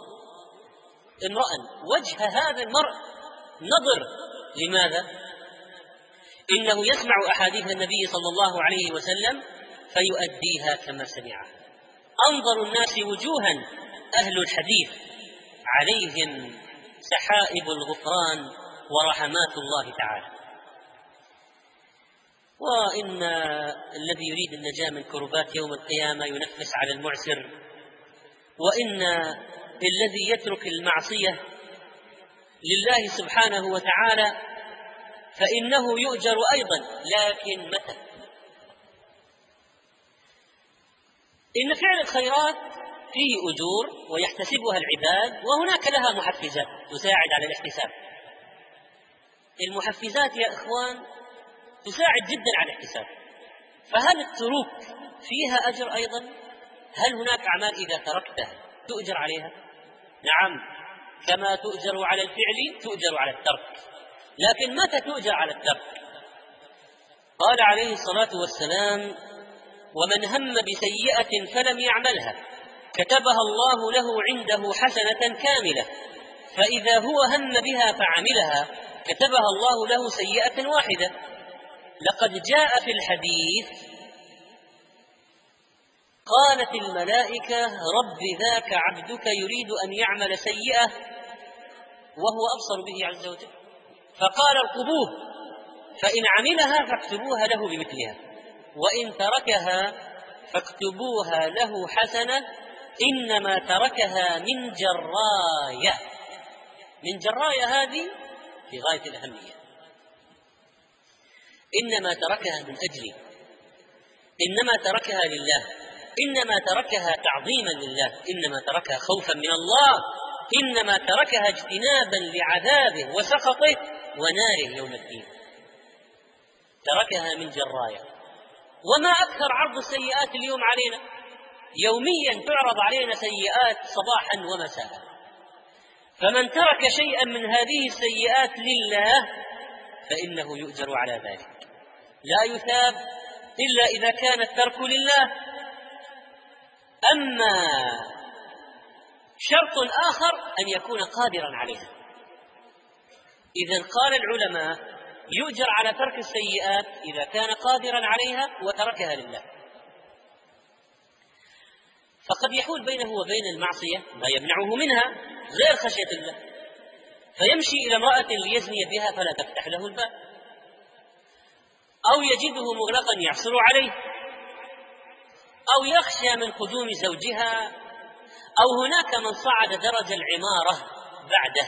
امرأ وجه هذا المرء نضر. لماذا؟ إنه يسمع أحاديث النبي صلى الله عليه وسلم فيؤديها كما سمعها. أنظر الناس وجوها أهل الحديث، عليهم سحائب الغفران ورحمات الله تعالى. وإن الذي يريد النجاة من كربات يوم القيامة ينفس على المعسر، وإن الذي يترك المعصية لله سبحانه وتعالى فإنه يؤجر أيضا. لكن متى؟ إن فعل الخيرات فيه أجور ويحتسبها العباد، وهناك لها محفزات تساعد على الاحتساب. المحفزات يا إخوان تساعد جدا على الاحتساب. فهل التروك فيها أجر أيضا؟ هل هناك أعمال إذا تركتها تؤجر عليها؟ نعم، كما تؤجر على الفعل تؤجر على الترك. لكن متى تؤجر على الترك؟ قال عليه الصلاة والسلام: ومن هم بسيئة فلم يعملها كتبها الله له عنده حسنة كاملة، فإذا هو هم بها فعملها كتبها الله له سيئة واحدة. لقد جاء في الحديث: قالت الملائكة رب ذاك عبدك يريد أن يعمل سيئة وهو أبصر به عز وجل، فقال ارقبوه فإن عملها فاكتبوها له بمثلها، وإن تركها فاكتبوها له حسنة، إنما تركها من جراية. من جراية هذه في غاية الأهمية. إنما تركها من أجلي، إنما تركها لله، إنما تركها تعظيما لله، إنما تركها خوفا من الله، إنما تركها اجتنابا لعذابه وسخطه وناره يوم الدين. تركها من جراية. وما أكثر عرض السيئات اليوم علينا، يوميا تعرض علينا سيئات صباحا ومساء. فمن ترك شيئا من هذه السيئات لله فإنه يؤجر على ذلك، لا يثاب إلا إذا كان الترك لله. أما شرط آخر أن يكون قادرا عليها. إذن قال العلماء يؤجر على ترك السيئات إذا كان قادرا عليها وتركها لله. فقد يحول بينه وبين المعصية ما يمنعه منها غير خشية الله، فيمشي إلى امرأة ليزني بها فلا تفتح له الباب، أو يجده مغلقا يعثر عليه، أو يخشى من قدوم زوجها، أو هناك من صعد درج العمارة بعده،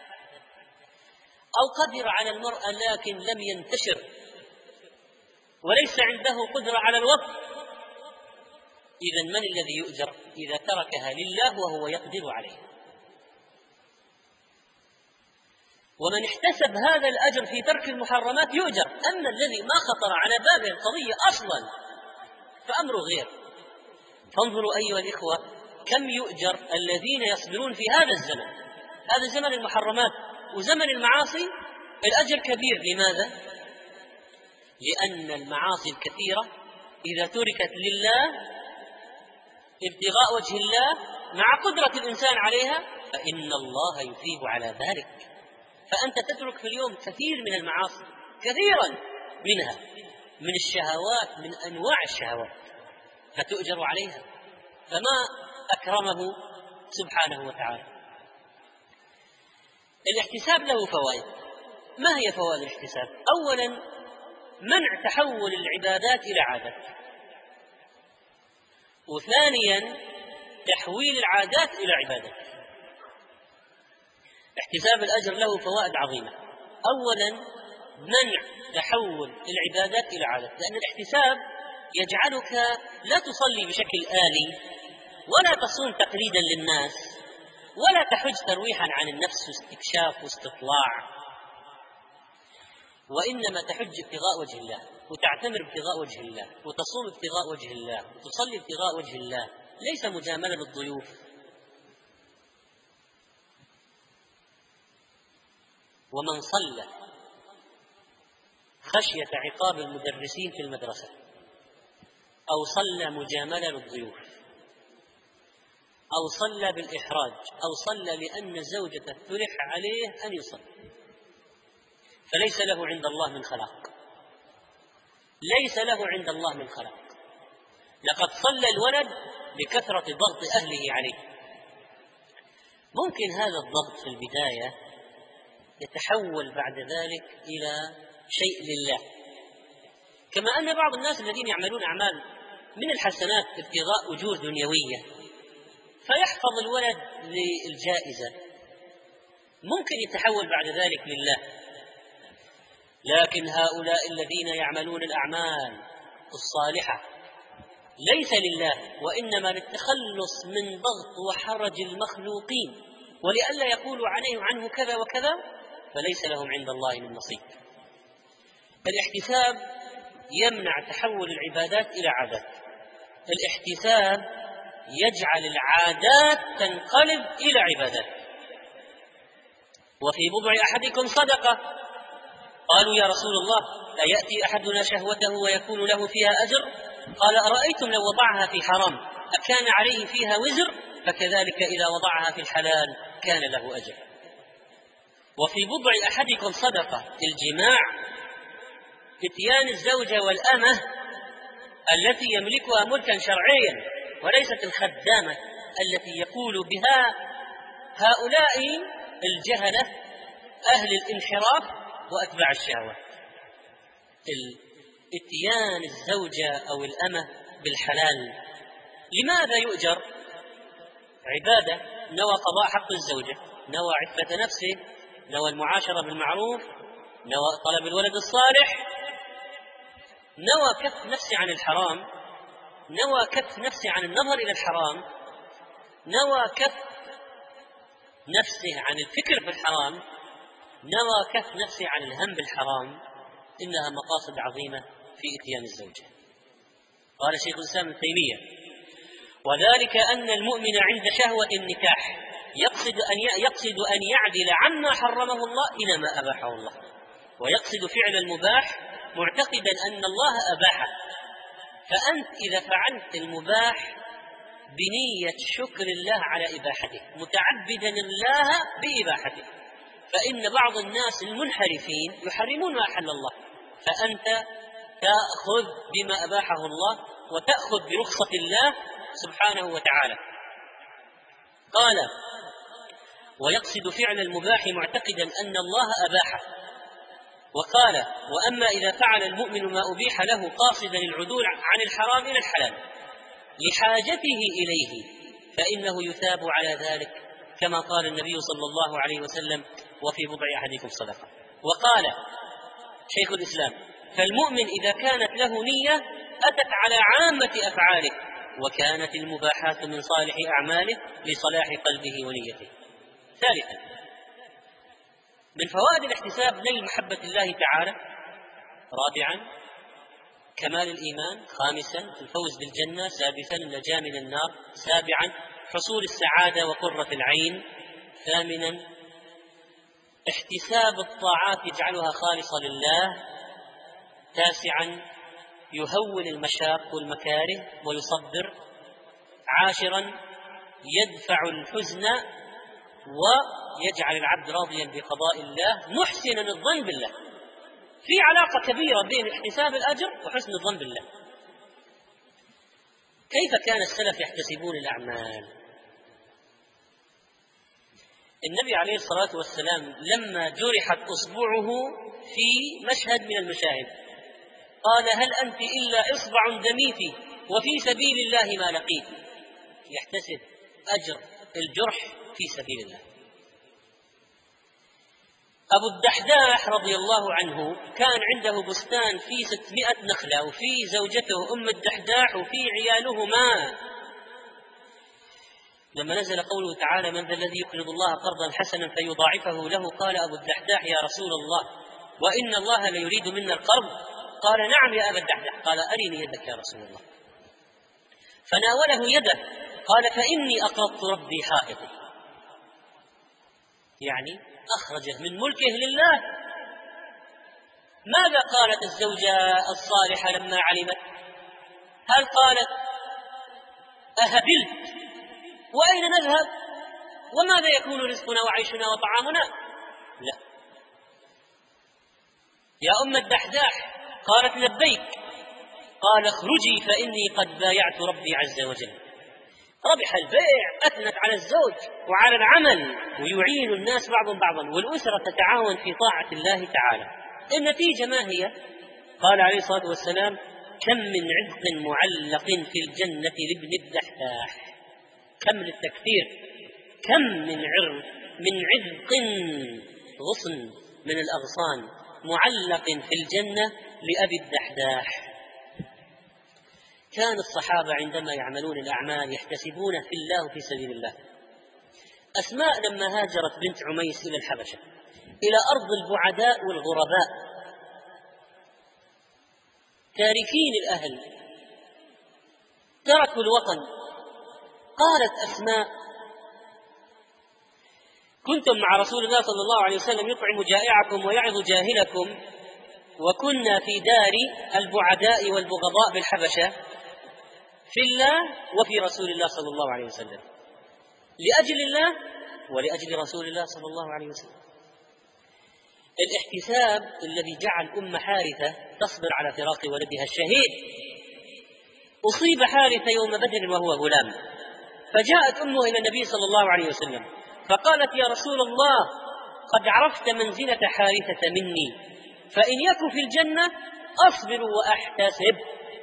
أو قدر على المرأة لكن لم ينتشر وليس عنده قدرة على الوقت. إذن من الذي يؤجر؟ إذا تركها لله وهو يقدر عليه. ومن احتسب هذا الأجر في ترك المحرمات يؤجر. أما الذي ما خطر على بابه القضية أصلا فأمره غير. فانظروا أيها الإخوة كم يؤجر الذين يصبرون في هذا الزمن، هذا زمن المحرمات وزمن المعاصي. الأجر كبير. لماذا؟ لأن المعاصي الكثيرة إذا تركت لله ابتغاء وجه الله مع قدرة الإنسان عليها فإن الله يثيب على ذلك. فأنت تترك في اليوم كثير من المعاصي، كثيرا منها من الشهوات، من أنواع الشهوات، فتؤجر عليها. فما أكرمه سبحانه وتعالى. الاحتساب له فوائد. ما هي فوائد الاحتساب؟ أولا منع تحول العبادات إلى عادات، وثانيا تحويل العادات إلى عبادات. احتساب الأجر له فوائد عظيمة. أولا منع تحول العبادات إلى عادة، لأن الاحتساب يجعلك لا تصلي بشكل آلي، ولا تصوم تقليدا للناس، ولا تحج ترويحا عن النفس واستكشاف واستطلاع، وإنما تحج ابتغاء وجه الله، وتعتمر ابتغاء وجه الله، وتصوم ابتغاء وجه الله، وتصلي ابتغاء وجه الله، ليس مجاملة للضيوف. ومن صلى خشية عقاب المدرسين في المدرسة، أو صلى مجاملة للضيوف، أو صلى بالإحراج، أو صلى لأن زوجته تلح عليه أن يصلي، فليس له عند الله من خلاق، ليس له عند الله من خلاق. لقد صلى الولد بكثرة ضغط أهله عليه. ممكن هذا الضغط في البداية يتحول بعد ذلك إلى شيء لله، كما أن بعض الناس الذين يعملون أعمال من الحسنات ابتغاء أجور دنيوية فيحفظ الولد للجائزة، ممكن يتحول بعد ذلك لله. لكن هؤلاء الذين يعملون الأعمال الصالحة ليس لله، وإنما للتخلص من ضغط وحرج المخلوقين، ولئلا يقولوا عليه عنه كذا وكذا، فليس لهم عند الله من نصيب. الاحتساب يمنع تحول العبادات إلى عادات. الاحتساب يجعل العادات تنقلب إلى عبادات. وفي بضع أحدكم صدقة، قالوا يا رسول الله أيأتي أحدنا شهوته ويكون له فيها أجر؟ قال أرأيتم لو وضعها في حرام أكان عليه فيها وزر؟ فكذلك إذا وضعها في الحلال كان له أجر. وفي بضع أحدكم صدقة، الجماع، اتيان الزوجة والأمة التي يملكها ملكا شرعيا، وليست الخدامة التي يقول بها هؤلاء الجهلة أهل الانحراف وأتباع الشهوات. اتيان الزوجة أو الأمة بالحلال لماذا يؤجر؟ عبادة، نوى قضاء حق الزوجة، نوى عفة نفسه، نوى المعاشرة بالمعروف، نوى طلب الولد الصالح، نوى كف نفسه عن الحرام، نوى كف نفسه عن النظر إلى الحرام، نوى كف نفسه عن الفكر في الحرام، نوى كف نفسه عن الهم بالحرام. إنها مقاصد عظيمة في إتيان الزوجة. قال شيخ الإسلام ابن تيمية: وذلك أن المؤمن عند شهوة النكاح يقصد أن يقصد أن يعدل عما حرمه الله إلى ما أباحه الله، ويقصد فعل المباح معتقدا أن الله أباحه. فأنت إذا فعلت المباح بنية شكر الله على إباحته، متعبدا الله بإباحته، فإن بعض الناس المنحرفين يحرمون ما أحل الله، فأنت تأخذ بما أباحه الله وتأخذ برخصة الله سبحانه وتعالى. قال: ويقصد فعل المباح معتقدا أن الله أباحه. وقال: وأما إذا فعل المؤمن ما أبيح له قاصدا العدول عن الحرام إلى الحلال لحاجته إليه فإنه يثاب على ذلك، كما قال النبي صلى الله عليه وسلم: وفي بضع أحدكم صدقة. وقال شيخ الإسلام: فالمؤمن إذا كانت له نية أتت على عامة أفعاله، وكانت المباحات من صالح أعماله لصلاح قلبه ونيته. ثالثا، من فوائد الاحتساب نيل محبة الله تعالى. رابعا، كمال الإيمان. خامسا، الفوز بالجنة. سادسا، النجاة من النار. سابعا، حصول السعادة وقرة العين. ثامنا، احتساب الطاعات يجعلها خالصة لله. تاسعا، يهون المشاق والمكاره ويصبر. عاشرا، يدفع الحزن ويجعل العبد راضيا بقضاء الله محسنا الظن بالله. في علاقة كبيرة بين احتساب الأجر وحسن الظن بالله. كيف كان السلف يحتسبون الأعمال؟ النبي عليه الصلاة والسلام لما جرحت أصبعه في مشهد من المشاهد قال: هل أنت إلا إصبع دميتي وفي سبيل الله ما لقيت. يحتسب أجر الجرح في سبيل الله. أبو الدحداح رضي الله عنه كان عنده بستان فيه ستمائة نخلة، وفي زوجته أم الدحداح وفي عيالهما. لما نزل قوله تعالى: من ذا الذي يقرض الله قرضا حسنا فيضاعفه له، قال أبو الدحداح: يا رسول الله، وإن الله ليريد منا القرض. قال: نعم يا أبا الدحداح. قال: أرني يدك يا رسول الله. فناوله يده، قال: فإني أقرضت ربي حائطي، يعني أخرجه من ملكه لله. ماذا قالت الزوجة الصالحة لما علمت؟ هل قالت: أهبلت، وأين نذهب، وماذا يكون رزقنا وعيشنا وطعامنا؟ لا. يا أم الدحداح، قالت: لبيك. قال: اخرجي فإني قد بايعت ربي عز وجل. ربح البيع، أثنت على الزوج وعلى العمل، ويعين الناس بعضهم بعضا، والأسرة تتعاون في طاعة الله تعالى. النتيجة ما هي؟ قال عليه الصلاة والسلام: كم من عذق معلق في الجنة لابن الدحداح. كم للتكثير، كم من عرض من عذق، غصن من الأغصان، معلق في الجنة لأبي الدحداح. كان الصحابة عندما يعملون الأعمال يحتسبون في الله في سبيل الله. أسماء لما هاجرت بنت عميس إلى الحبشة، إلى أرض البعداء والغرباء، تاركين الأهل، تركوا الوطن، قالت أسماء: كنتم مع رسول الله صلى الله عليه وسلم يطعم جائعكم ويعظ جاهلكم، وكنا في دار البعداء والبغضاء بالحبشة في الله وفي رسول الله صلى الله عليه وسلم، لأجل الله ولأجل رسول الله صلى الله عليه وسلم. الاحتساب الذي جعل أم حارثة تصبر على فراق ولدها الشهيد. أصيب حارثة يوم بدر وهو غلام، فجاءت أمه إلى النبي صلى الله عليه وسلم فقالت: يا رسول الله، قد عرفت منزلة حارثة مني، فإن يك في الجنة أصبر وأحتسب،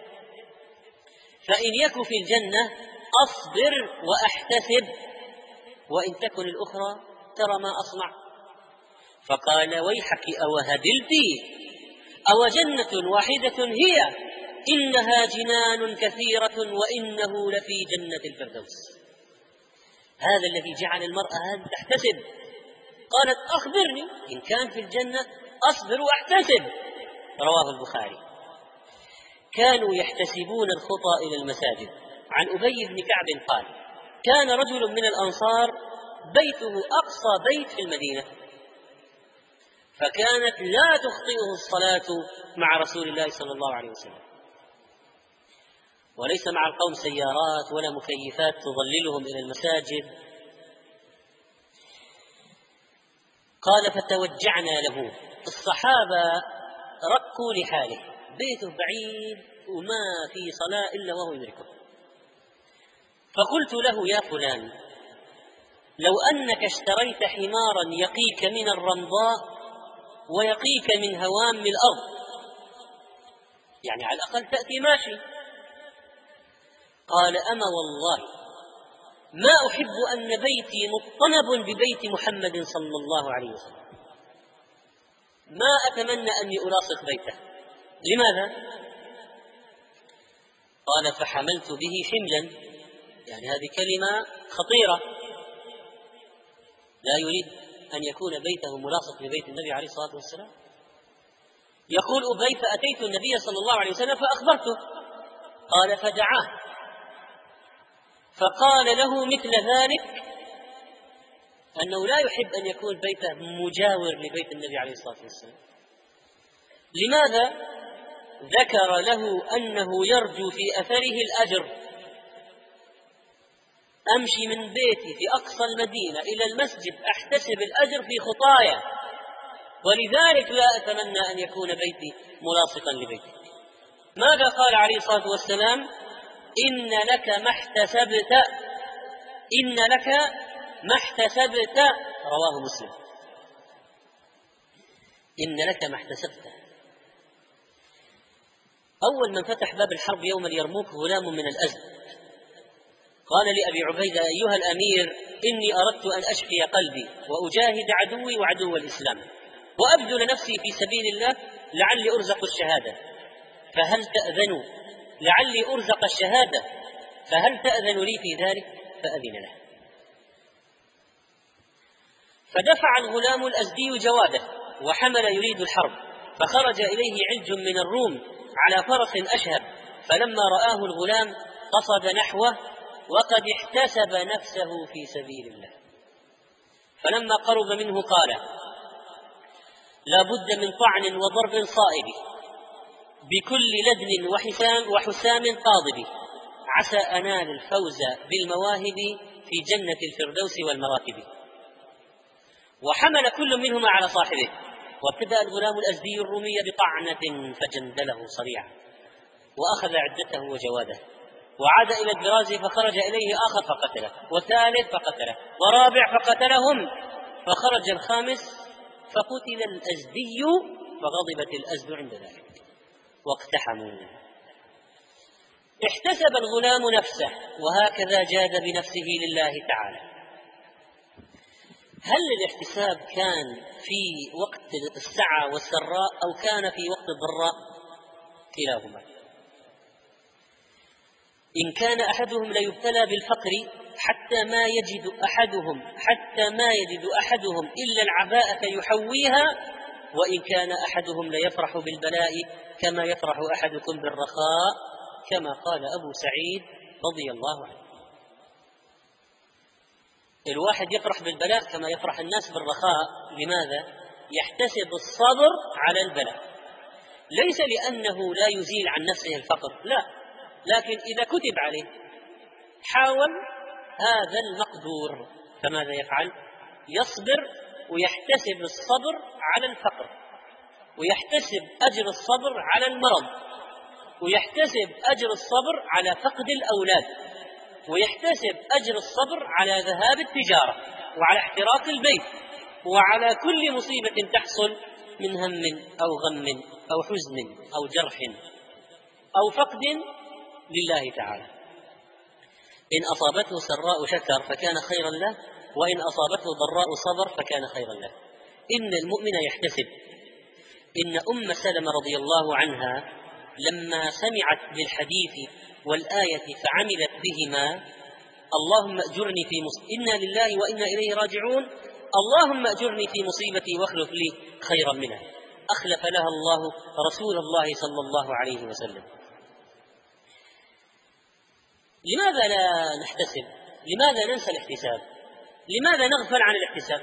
فإن يك في الجنة أصبر وأحتسب، وإن تكن الأخرى ترى ما أصنع. فقال: ويحك أوهدلتي، أو جنة واحدة هي، إنها جنان كثيرة وإنه لفي جنة الفردوس. هذا الذي جعل المرأة هذه تحتسب. قالت: أخبرني، إن كان في الجنة أصبر وأحتسب. رواه البخاري. كانوا يحتسبون الخطى إلى المساجد. عن أبي بن كعب قال: كان رجل من الأنصار بيته أقصى بيت في المدينة، فكانت لا تخطئه الصلاة مع رسول الله صلى الله عليه وسلم، وليس مع القوم سيارات ولا مكيفات تظللهم إلى المساجد. قال: فتوجعنا له. الصحابة ركوا لحاله، بيته بعيد وما في صلاة إلا وهو يدركه. فقلت له: يا فلان، لو أنك اشتريت حمارا يقيك من الرمضاء ويقيك من هوام الأرض، يعني على الأقل تأتي ماشي. قال: أما والله ما أحب أن بيتي مطنب ببيت محمد صلى الله عليه وسلم، ما أتمنى أني ألاصق بيته. لماذا؟ قال: فحملت به حملا، يعني هذه كلمة خطيرة، لا يريد أن يكون بيته ملاصق لبيت النبي عليه الصلاة والسلام. يقول أبي: فأتيت النبي صلى الله عليه وسلم فأخبرته. قال: فدعاه فقال له مثل ذلك، أنه لا يحب أن يكون بيته مجاور لبيت النبي عليه الصلاة والسلام. لماذا؟ ذكر له أنه يرجو في أثره الأجر. أمشي من بيتي في أقصى المدينة إلى المسجد أحتسب الأجر في خطايا، ولذلك لا أتمنى أن يكون بيتي ملاصقا لبيتك. ماذا قال عليه الصلاة والسلام؟ إن لك ما احتسبت، إن لك ما احتسبت. رواه مسلم. إن لك ما احتسبت. أول من فتح باب الحرب يوم اليرموك غلام من الأزد، قال لأبي عبيدة: أيها الأمير، إني أردت أن أشفي قلبي وأجاهد عدوي وعدو الإسلام، وأبذل نفسي في سبيل الله لعلي أرزق الشهادة، فهل تأذن لعلي أرزق الشهادة فهل تأذن لي في ذلك؟ فأذن له. فدفع الغلام الأزدي جواده وحمل يريد الحرب، فخرج إليه علج من الروم على فرس أشهب، فلما رآه الغلام قصد نحوه وقد احتسب نفسه في سبيل الله، فلما قرب منه قال: لا بد من طعن وضرب صائب بكل لدن وحسام وحسام قاضب، عسى أنال الفوز بالمواهب في جنة الفردوس والمراتب. وحمل كل منهما على صاحبه، وابتدأ الغلام الأزدي الرومي بطعنة فجندله صريعا، وأخذ عدته وجواده، وعاد إلى الدراز فخرج إليه آخر فقتله، وثالث فقتله، ورابع فقتلهم، فخرج الخامس فقتل الأزدي، فغضبت الأزد عند ذلك واقتحموا. احتسب الغلام نفسه، وهكذا جاد بنفسه لله تعالى. هل الاحتساب كان في وقت السعة والسراء أو كان في وقت الضراء؟ كلاهما. إن كان أحدهم ليبتلى بالفقر حتى ما يجد أحدهم حتى ما يجد أحدهم إلا العباءة يحويها، وإن كان أحدهم ليفرح بالبلاء كما يفرح أحدكم بالرخاء، كما قال أبو سعيد رضي الله عنه. الواحد يفرح بالبلاء كما يفرح الناس بالرخاء. لماذا؟ يحتسب الصبر على البلاء، ليس لأنه لا يزيل عن نفسه الفقر، لا، لكن إذا كتب عليه حاول هذا المقدور، فماذا يفعل؟ يصبر ويحتسب الصبر على الفقر، ويحتسب أجر الصبر على المرض، ويحتسب أجر الصبر على فقد الأولاد، ويحتسب أجر الصبر على ذهاب التجارة، وعلى احتراق البيت، وعلى كل مصيبة تحصل من هم أو غم أو حزن أو جرح أو فقد لله تعالى. إن أصابته سراء شكر فكان خيرا له، وإن أصابته ضراء صبر فكان خيرا له. إن المؤمن يحتسب. إن أم سلمة رضي الله عنها لما سمعت بالحديث والآية فعملت بهما: اللهم أجرني في مصيبتي، إنا لله وإنا إليه راجعون، اللهم أجرني في مصيبتي واخلف لي خيرا منها، أخلف لها الله رسول الله صلى الله عليه وسلم. لماذا لا نحتسب؟ لماذا ننسى الاحتساب؟ لماذا نغفل عن الاحتساب؟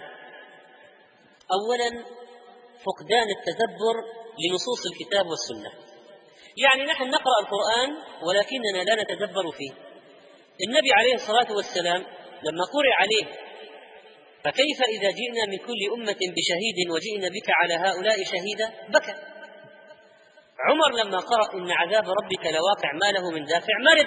أولا فقدان التدبر لنصوص الكتاب والسنة. يعني نحن نقرأ القرآن ولكننا لا نتدبر فيه. النبي عليه الصلاة والسلام لما قرئ عليه: فكيف إذا جئنا من كل أمة بشهيد وجئنا بك على هؤلاء شهيدا، بكى. عمر لما قرأ: إن عذاب ربك لواقع ما له من دافع، مرض.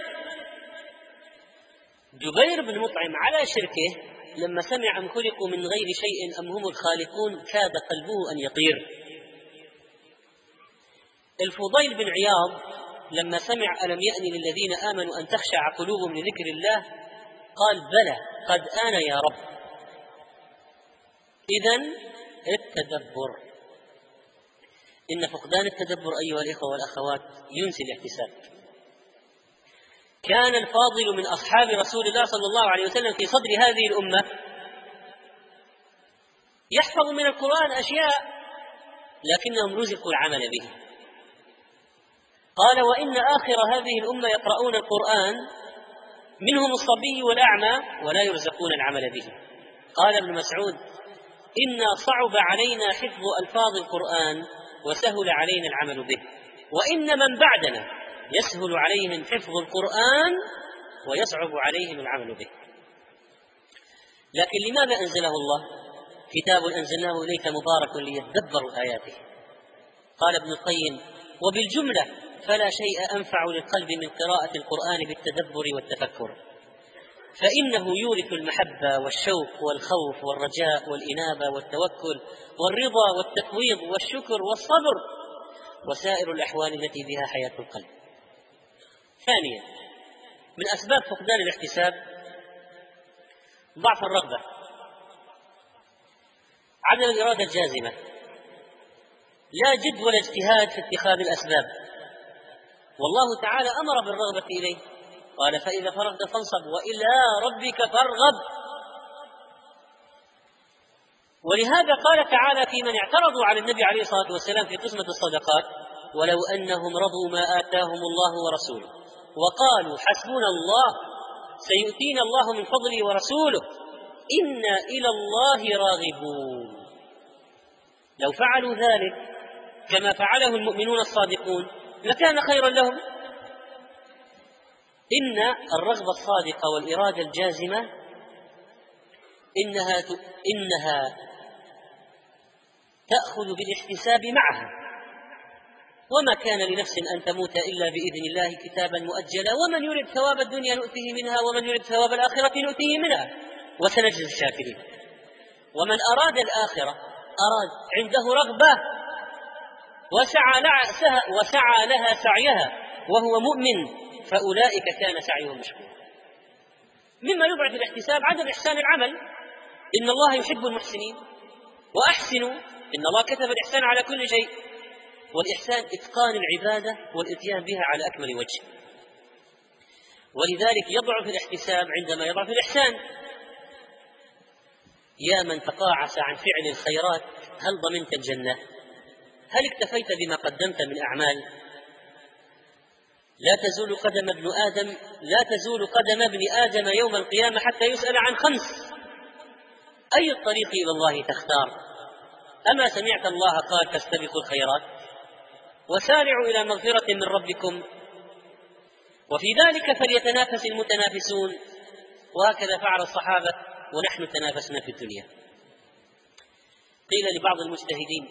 جبير بن مطعم على شركه لما سمع أم خلقوا من غير شيء أم هم الخالقون كاد قلبه أن يطير. الفضيل بن عياض لما سمع ألم يأن للذين آمنوا أن تخشع قلوبهم لذكر الله قال: بلى قد آن يا رب. إذن التدبر. إن فقدان التدبر أيها الإخوة والأخوات ينسي الاحتساب. كان الفاضل من أصحاب رسول الله صلى الله عليه وسلم في صدر هذه الأمة يحفظ من القرآن أشياء لكنهم رزقوا العمل به. قال: وإن آخر هذه الأمة يقرؤون القرآن منهم الصبي والأعمى ولا يرزقون العمل به. قال ابن مسعود: إنا صعب علينا حفظ ألفاظ القرآن وسهل علينا العمل به، وإن من بعدنا يسهل عليهم حفظ القرآن ويصعب عليهم العمل به. لكن لماذا أنزله الله؟ كتاب أنزلناه إليك مبارك ليدبروا آياته. قال ابن القيم: وبالجملة فلا شيء أنفع للقلب من قراءة القرآن بالتدبر والتفكر، فإنه يورث المحبة والشوق والخوف والرجاء والإنابة والتوكل والرضا والتفويض والشكر والصبر وسائر الأحوال التي بها حياة القلب. ثانيا من أسباب فقدان الاحتساب ضعف الرغبة، عدم الإرادة الجازمة. لا جد ولا اجتهاد في اتخاذ الأسباب، والله تعالى أمر بالرغبة إليه، قال فإذا فرغت فانصب وإلى ربك فارغب. ولهذا قال تعالى في من اعترضوا على النبي عليه الصلاة والسلام في قسمة الصدقات: ولو أنهم رضوا ما آتاهم الله ورسوله وقالوا حسبنا الله سيؤتينا الله من فضله ورسوله إنا إلى الله راغبون. لو فعلوا ذلك كما فعله المؤمنون الصادقون لكان خيرا لهم. إن الرغبة الصادقة والإرادة الجازمة إنها ت... إنها تأخذ بالاحتساب معها، وما كان لنفس أن تموت إلا بإذن الله كتابا مؤجلا، ومن يرد ثواب الدنيا نؤته منها ومن يرد ثواب الآخرة نؤته منها وسنجزي الشاكرين. ومن أراد الآخرة أراد عنده رغبة وسعى لها, وسعى لها سعيها وهو مؤمن فأولئك كان سعيهم مشكورا. مما يبعد الاحتساب عدم إحسان العمل، إن الله يحب المحسنين وأحسنوا إن الله كتب الإحسان على كل شيء، والإحسان إتقان العبادة والإتيان بها على أكمل وجه. ولذلك يضعف الاحتساب عندما يضعف الإحسان. يا من تقاعس عن فعل الخيرات هل ضمنت الجنة؟ هل اكتفيت بما قدمت من أعمال؟ لا تزول قدم ابن آدم لا تزول قدم ابن آدم يوم القيامة حتى يسأل عن خمس: أي الطريق إلى الله تختار؟ أما سمعت الله قال فاستبقوا الخيرات وسارعوا إلى مغفرة من ربكم وفي ذلك فليتنافس المتنافسون. وهكذا فعل الصحابة ونحن تنافسنا في الدنيا. قيل لبعض المجتهدين: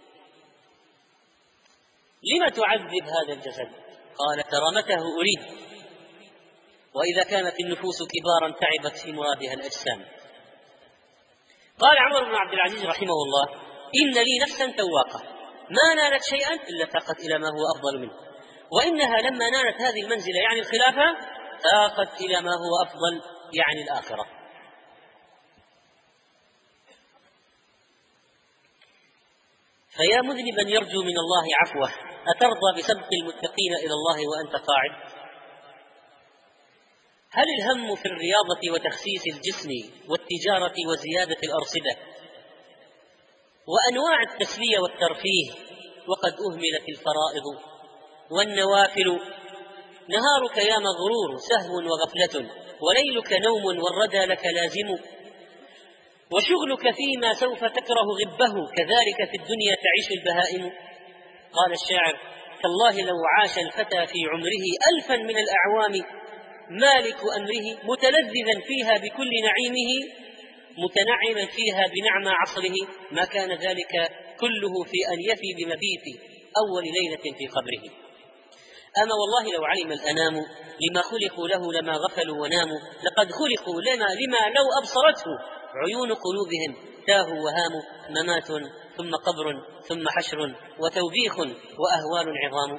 لم تعذب هذا الجسد؟ قال: كرامته أريد، وإذا كانت النفوس كبارا تعبت في مرادها الأجسام. قال عمر بن عبد العزيز رحمه الله: إن لي نفسا تواقة ما نالت شيئا إلا تاقت إلى ما هو أفضل منه، وإنها لما نالت هذه المنزلة يعني الخلافة تاقت إلى ما هو أفضل يعني الآخرة. فيا مذنبا يرجو من الله عفوه، أترضى بسبق المتقين إلى الله وأنت قاعد؟ هل الهم في الرياضة وتخسيس الجسم والتجارة وزيادة الأرصدة وأنواع التسلية والترفيه وقد أهملت الفرائض والنوافل؟ نهارك يا مغرور سهو وغفلة، وليلك نوم والردى لك لازم، وشغلك فيما سوف تكره غبه، كذلك في الدنيا تعيش البهائم. قال الشاعر: تالله لو عاش الفتى في عمره ألفا من الأعوام مالك أمره متلذذا فيها بكل نعيمه متنعما فيها بنعمى عصره، ما كان ذلك كله في أن يفي بمبيت أول ليلة في قبره. أما والله لو علم الأنام لما خلقوا له لما غفلوا وناموا، لقد خلقوا لما, لما لو أبصرته عيون قلوبهم تاهوا وهاموا، ممات ثم قبر ثم حشر وتوبيخ وأهوال عظام.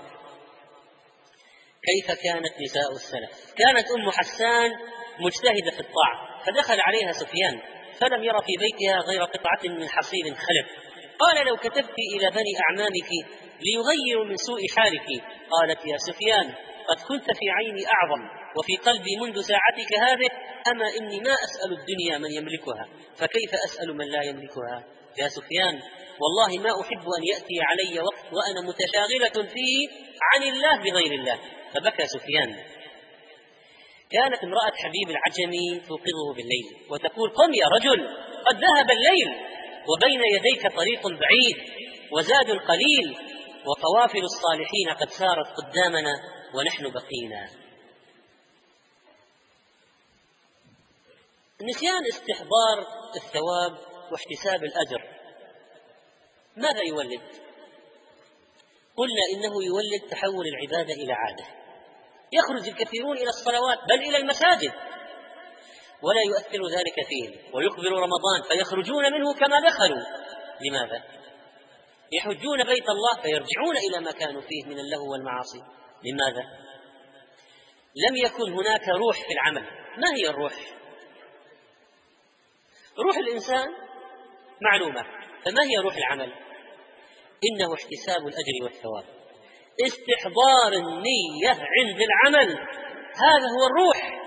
كيف كانت نساء السلف؟ كانت أم حسان مجتهدة في الطاعة، فدخل عليها سفيان فلم ير في بيتها غير قطعة من حصير خلف. قال: لو كتبت إلى بني أعمامك ليغيروا من سوء حالك. قالت: يا سفيان قد كنت في عيني أعظم وفي قلبي منذ ساعتك هذه، أما إني ما أسأل الدنيا من يملكها فكيف أسأل من لا يملكها؟ يا سفيان والله ما أحب أن يأتي علي وقت وأنا متشاغلة فيه عن الله بغير الله. فبكى سفيان. كانت امرأة حبيب العجمي توقظه بالليل وتقول: قم يا رجل قد ذهب الليل وبين يديك طريق بعيد وزاد قليل وقوافل الصالحين قد سارت قدامنا ونحن بقينا. نسيان استحضار الثواب واحتساب الأجر ماذا يولد؟ قلنا إنه يولد تحول العبادة إلى عادة، يخرج الكثيرون إلى الصلوات بل إلى المساجد ولا يؤثر ذلك فيهم، ويقبل رمضان فيخرجون منه كما دخلوا. لماذا؟ يحجون بيت الله فيرجعون إلى ما كانوا فيه من اللهو والمعاصي. لماذا؟ لم يكن هناك روح في العمل. ما هي الروح؟ روح الإنسان معلومة، فما هي روح العمل؟ إنه احتساب الأجر والثواب، استحضار النية عند العمل، هذا هو الروح.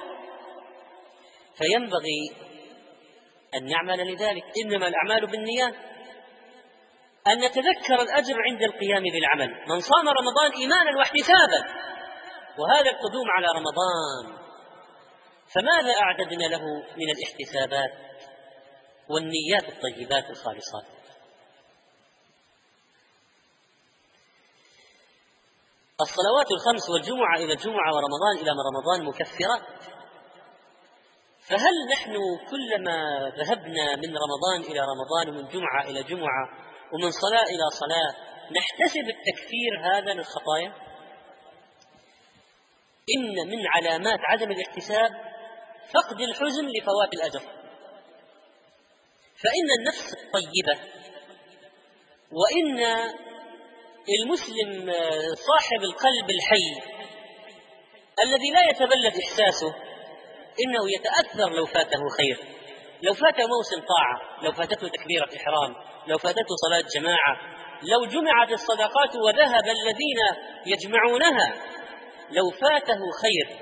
فينبغي أن نعمل لذلك، إنما الأعمال بالنيات. أن نتذكر الأجر عند القيام بالعمل. من صام رمضان إيمانا واحتسابا، وهذا القدوم على رمضان، فماذا أعددنا له من الاحتسابات والنيات الطيبات الخالصات؟ الصلوات الخمس والجمعة إلى الجمعة ورمضان إلى رمضان مكفرات، فهل نحن كلما ذهبنا من رمضان إلى رمضان ومن جمعة إلى جمعة ومن صلاة إلى صلاة نحتسب التكفير هذا للخطايا؟ إن من علامات عدم الاحتساب فقد الحزن لفوات الأجر. فإن النفس الطيبة وإن المسلم صاحب القلب الحي الذي لا يتبلد إحساسه إنه يتأثر لو فاته خير، لو فاته موسم طاعة، لو فاتته تكبيرة إحرام، لو فاتته صلاة جماعة، لو جمعت الصدقات وذهب الذين يجمعونها، لو فاته خير،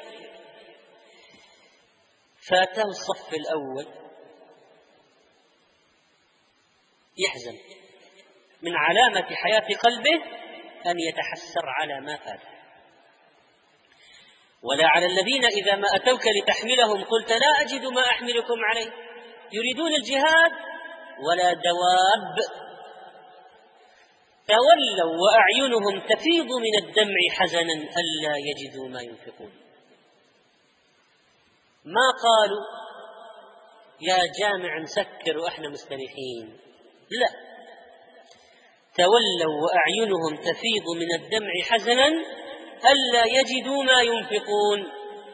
فاته الصف الأول، يحزن. من علامة حياة قلبه أن يتحسر على ما فاته. ولا على الذين إذا ما أتوك لتحملهم قلت لا أجد ما أحملكم عليه يريدون الجهاد ولا دواب تولوا وأعينهم تفيض من الدمع حزنا ألا يجدوا ما ينفقون. ما قالوا يا جامع نسكر وإحنا مستريحين، لا، تولوا وأعينهم تفيض من الدمع حزنا ألا يجدوا ما ينفقون.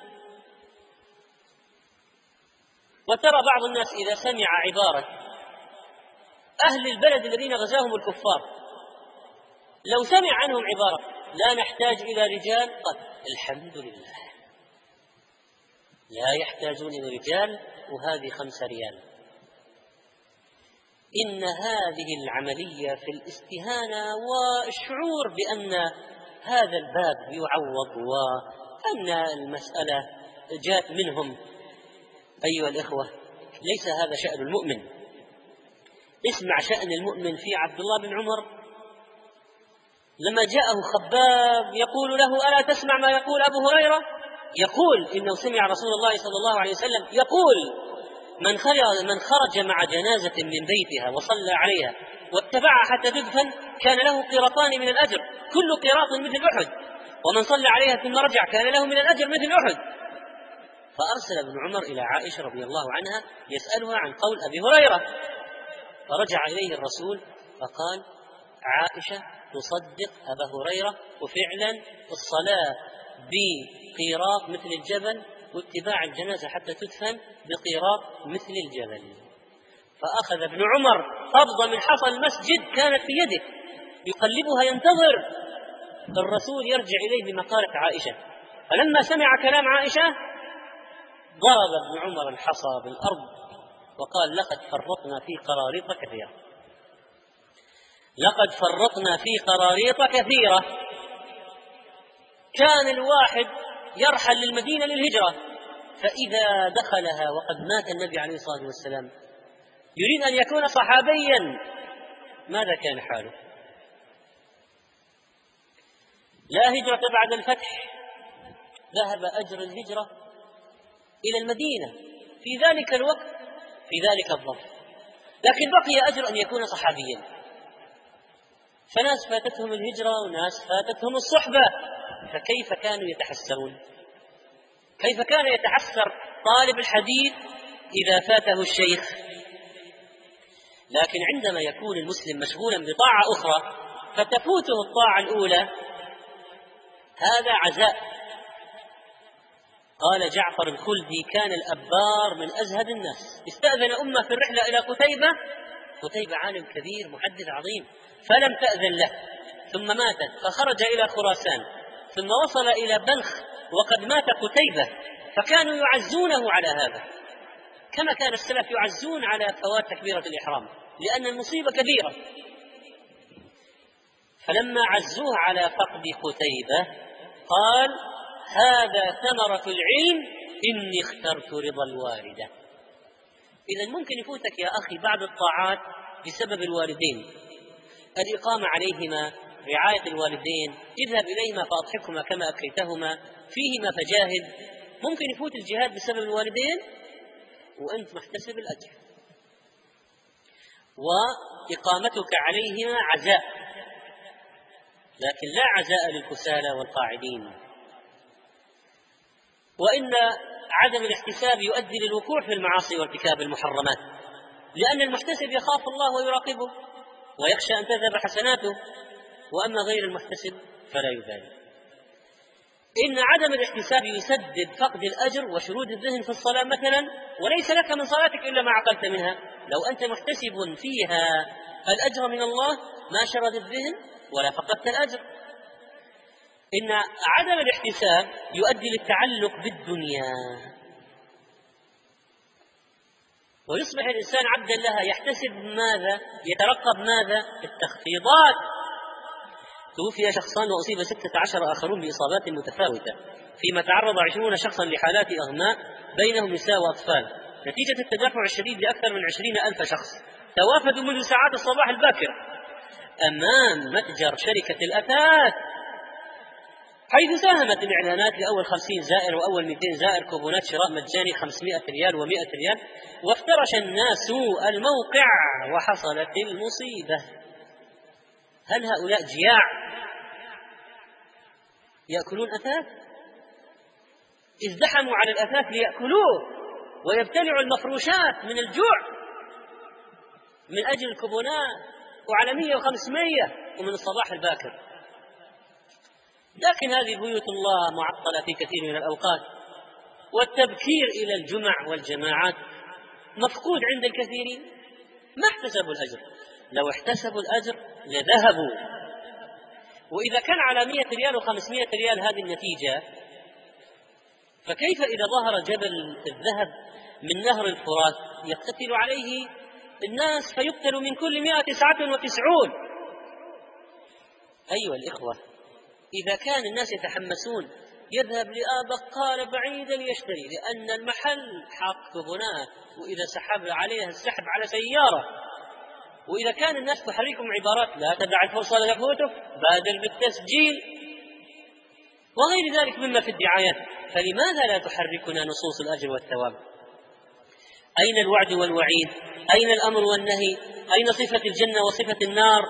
وترى بعض الناس إذا سمع عبارة أهل البلد الذين غزاهم الكفار، لو سمع عنهم عبارة لا نحتاج إلى رجال، قال الحمد لله لا يحتاجون إلى رجال وهذه خمسة ريال. إن هذه العملية في الاستهانة والشعور بأن هذا الباب يعوض وأن المسألة جاءت منهم، أيها الإخوة ليس هذا شأن المؤمن. اسمع شأن المؤمن في عبد الله بن عمر لما جاءه خباب يقول له ألا تسمع ما يقول أبو هريرة؟ يقول إنه سمع رسول الله صلى الله عليه وسلم يقول من خرج, من خرج مع جنازة من بيتها وصلى عليها واتبعها حتى تدفن كان له قيراطان من الأجر، كل قيراط مثل أحد، ومن صلى عليها ثم رجع كان له من الأجر مثل أحد. فأرسل ابن عمر إلى عائشة رضي الله عنها يسألها عن قول أبي هريرة، فرجع إليه الرسول فقال عائشة تصدق أبا هريرة، وفعلا الصلاة بقيراط مثل الجبل واتباع الجنازة حتى تدفن بقيراط مثل الجبل. فأخذ ابن عمر قبضة من حصى المسجد كانت في يده يقلبها ينتظر الرسول يرجع إليه بمقالة عائشة، فلما سمع كلام عائشة ضرب ابن عمر الحصى بالأرض وقال لقد فرطنا في قراريط كثيرة، لقد فرطنا في قراريط كثيرة. كان الواحد يرحل للمدينة للهجرة، فإذا دخلها وقد مات النبي عليه الصلاة والسلام يريد أن يكون صحابيا، ماذا كان حاله؟ لا هجرة بعد الفتح، ذهب أجر الهجرة إلى المدينة في ذلك الوقت في ذلك الظرف، لكن بقي أجر أن يكون صحابيا. فناس فاتتهم الهجرة وناس فاتتهم الصحبة، فكيف كانوا يتحسرون؟ كيف كان يتحسر طالب الحديث إذا فاته الشيخ؟ لكن عندما يكون المسلم مشغولا بطاعة أخرى فتفوته الطاعة الأولى هذا عزاء. قال جعفر الخلدي كان الأبار من أزهد الناس، استأذن أمه في الرحلة إلى قتيبة، قتيبة عالم كبير محدث عظيم، فلم تأذن له، ثم ماتت فخرج إلى خراسان، ثم وصل إلى بلخ وقد مات قتيبة، فكانوا يعزونه على هذا كما كان السلف يعزون على فوات تكبيرة الإحرام، لأن المصيبة كبيرة. فلما عزوه على فقد قتيبة قال: هذا ثمرة العلم إني اخترت رضا الوالدة. إذا ممكن يفوتك يا أخي بعض الطاعات بسبب الوالدين، الإقامة عليهما، رعاية الوالدين، اذهب إليهما فأضحكهما كما أبكيتهما، فيهما فجاهد. ممكن يفوت الجهاد بسبب الوالدين وأنت محتسب الأجر، وإقامتك عليهما عزاء، لكن لا عزاء للكسالى والقاعدين. وإن عدم الاحتساب يؤدي للوقوع في المعاصي وارتكاب المحرمات، لأن المحتسب يخاف الله ويراقبه ويخشى أن تذهب حسناته، وأما غير المحتسب فلا يبالي. إن عدم الاحتساب يسبب فقد الأجر وشرود الذهن في الصلاة مثلا، وليس لك من صلاتك إلا ما عقلت منها. لو أنت محتسب فيها الأجر من الله ما شرد الذهن ولا فقدت الأجر. إن عدم الاحتساب يؤدي للتعلق بالدنيا، ويصبح الإنسان عبدا لها، يحتسب ماذا؟ يترقب ماذا؟ التخفيضات. توفي شخصان وأصيب ستة عشر آخرون بإصابات متفاوتة، فيما تعرض عشرون شخصا لحالات إغماء بينهم نساء وأطفال، نتيجة التدافع الشديد لأكثر من عشرين ألف شخص توافدوا منذ ساعات الصباح الباكر أمام متجر شركة الأثاث، حيث ساهمت الإعلانات لأول خمسين زائر وأول مئتين زائر كوبونات شراء مجاني خمسمائة ريال ومائة ريال، وافترش الناس الموقع وحصلت المصيبة. هل هؤلاء جياع يأكلون أثاث؟ ازدحموا على الأثاث ليأكلوه ويبتلعوا المفروشات من الجوع من أجل الكوبونات، وعلى مية وخمسمية ومن الصباح الباكر. لكن هذه بيوت الله معطلة في كثير من الأوقات، والتبكير إلى الجمع والجماعات مفقود عند الكثيرين. ما احتسبوا الأجر، لو احتسبوا الأجر لذهبوا. وإذا كان على مئة ريال وخمسمائة ريال هذه النتيجة، فكيف إذا ظهر جبل الذهب من نهر الفرات يقتتل عليه الناس فيقتل من كل مئة تسعة وتسعون؟ أيها الإخوة، إذا كان الناس يتحمسون يذهب لبقالة بعيدا ليشتري، لأن المحل حق كوبونات، وإذا سحب عليها السحب على سيارة. وإذا كان الناس تحركهم عبارات لا تدع الفرصة لتفوتك، بادر بالتسجيل وغير ذلك مما في الدعايات، فلماذا لا تحركنا نصوص الأجر والثواب؟ أين الوعد والوعيد؟ أين الأمر والنهي؟ أين صفة الجنة وصفة النار؟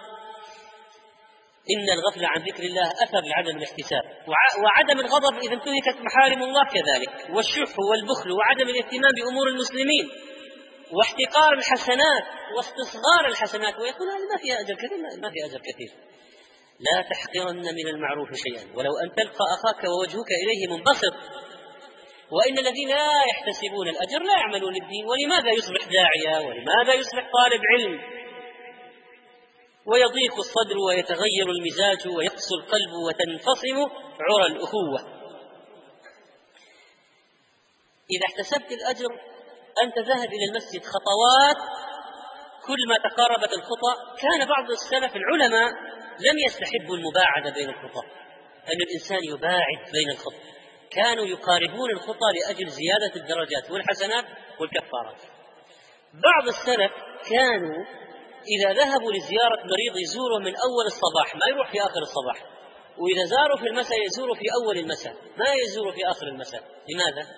إن الغفلة عن ذكر الله أثر لعدم الاحتساب، وعدم الغضب إذا انتهكت محارم الله كذلك، والشح والبخل وعدم الاهتمام بأمور المسلمين، واحتقار الحسنات واستصغار الحسنات، ويقول هذا ما فيها أجر كثير، ما فيها أجر كثير. لا تحقرن من المعروف شيئا ولو أن تلقى أخاك ووجهك إليه منبسط. وإن الذين لا يحتسبون الأجر لا يعملون الدين. ولماذا يصبح داعية؟ ولماذا يصبح طالب علم؟ ويضيق الصدر ويتغير المزاج ويقسو القلب وتنفصم عرى الأخوة. إذا احتسبت الأجر أنت ذهب إلى المسجد خطوات، كل ما تقاربت الخطى. كان بعض السلف العلماء لم يستحبوا المباعدة بين الخطى، أن الإنسان يباعد بين الخطى، كانوا يقاربون الخطى لأجل زيادة الدرجات والحسنات والكفارات. بعض السلف كانوا إذا ذهبوا لزيارة مريض يزوره من أول الصباح، ما يروح في آخر الصباح، وإذا زاروا في المساء يزوروا في أول المساء، ما يزوروا في آخر المساء. لماذا؟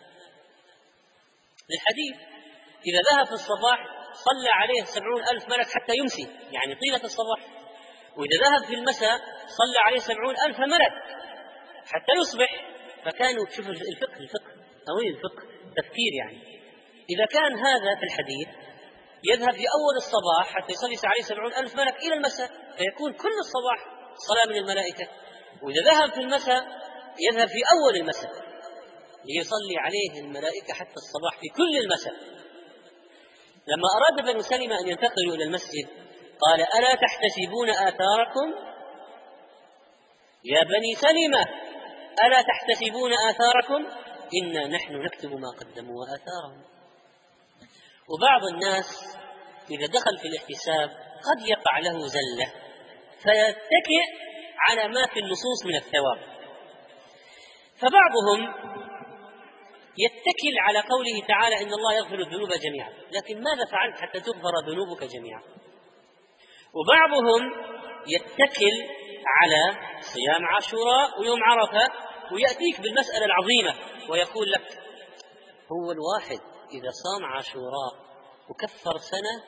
للحديث إذا ذهب في الصباح صلى عليه سبعون ألف ملك حتى يمسي، يعني طيلة الصباح. وإذا ذهب في المساء صلى عليه سبعون ألف ملك حتى يصبح. فكانوا تشوف الفقه الفقه أو الفقه تفكير، يعني إذا كان هذا في الحديث يذهب في أول الصباح حتى يصلي عليه سبعون ألف ملك إلى المساء، فيكون كل الصباح صلاة من الملائكة. وإذا ذهب في المساء يذهب في أول المساء ليصلي عليه الملائكة حتى الصباح في كل المساء. لما أراد بنو سلمة أن ينتقلوا إلى المسجد قال: ألا تحتسبون آثاركم يا بني سلمة، ألا تحتسبون آثاركم؟ إنا نحن نكتب ما قدموا وآثارهم. وبعض الناس إذا دخل في الاحتساب قد يقع له زلة، فيتكئ على ما في النصوص من الثواب. فبعضهم يتكل على قوله تعالى إن الله يغفر الذنوب جميعا، لكن ماذا فعلت حتى تغفر ذنوبك جميعا؟ وبعضهم يتكل على صيام عاشوراء ويوم عرفة ويأتيك بالمسألة العظيمة ويقول لك هو الواحد إذا صام عاشوراء وكفر سنة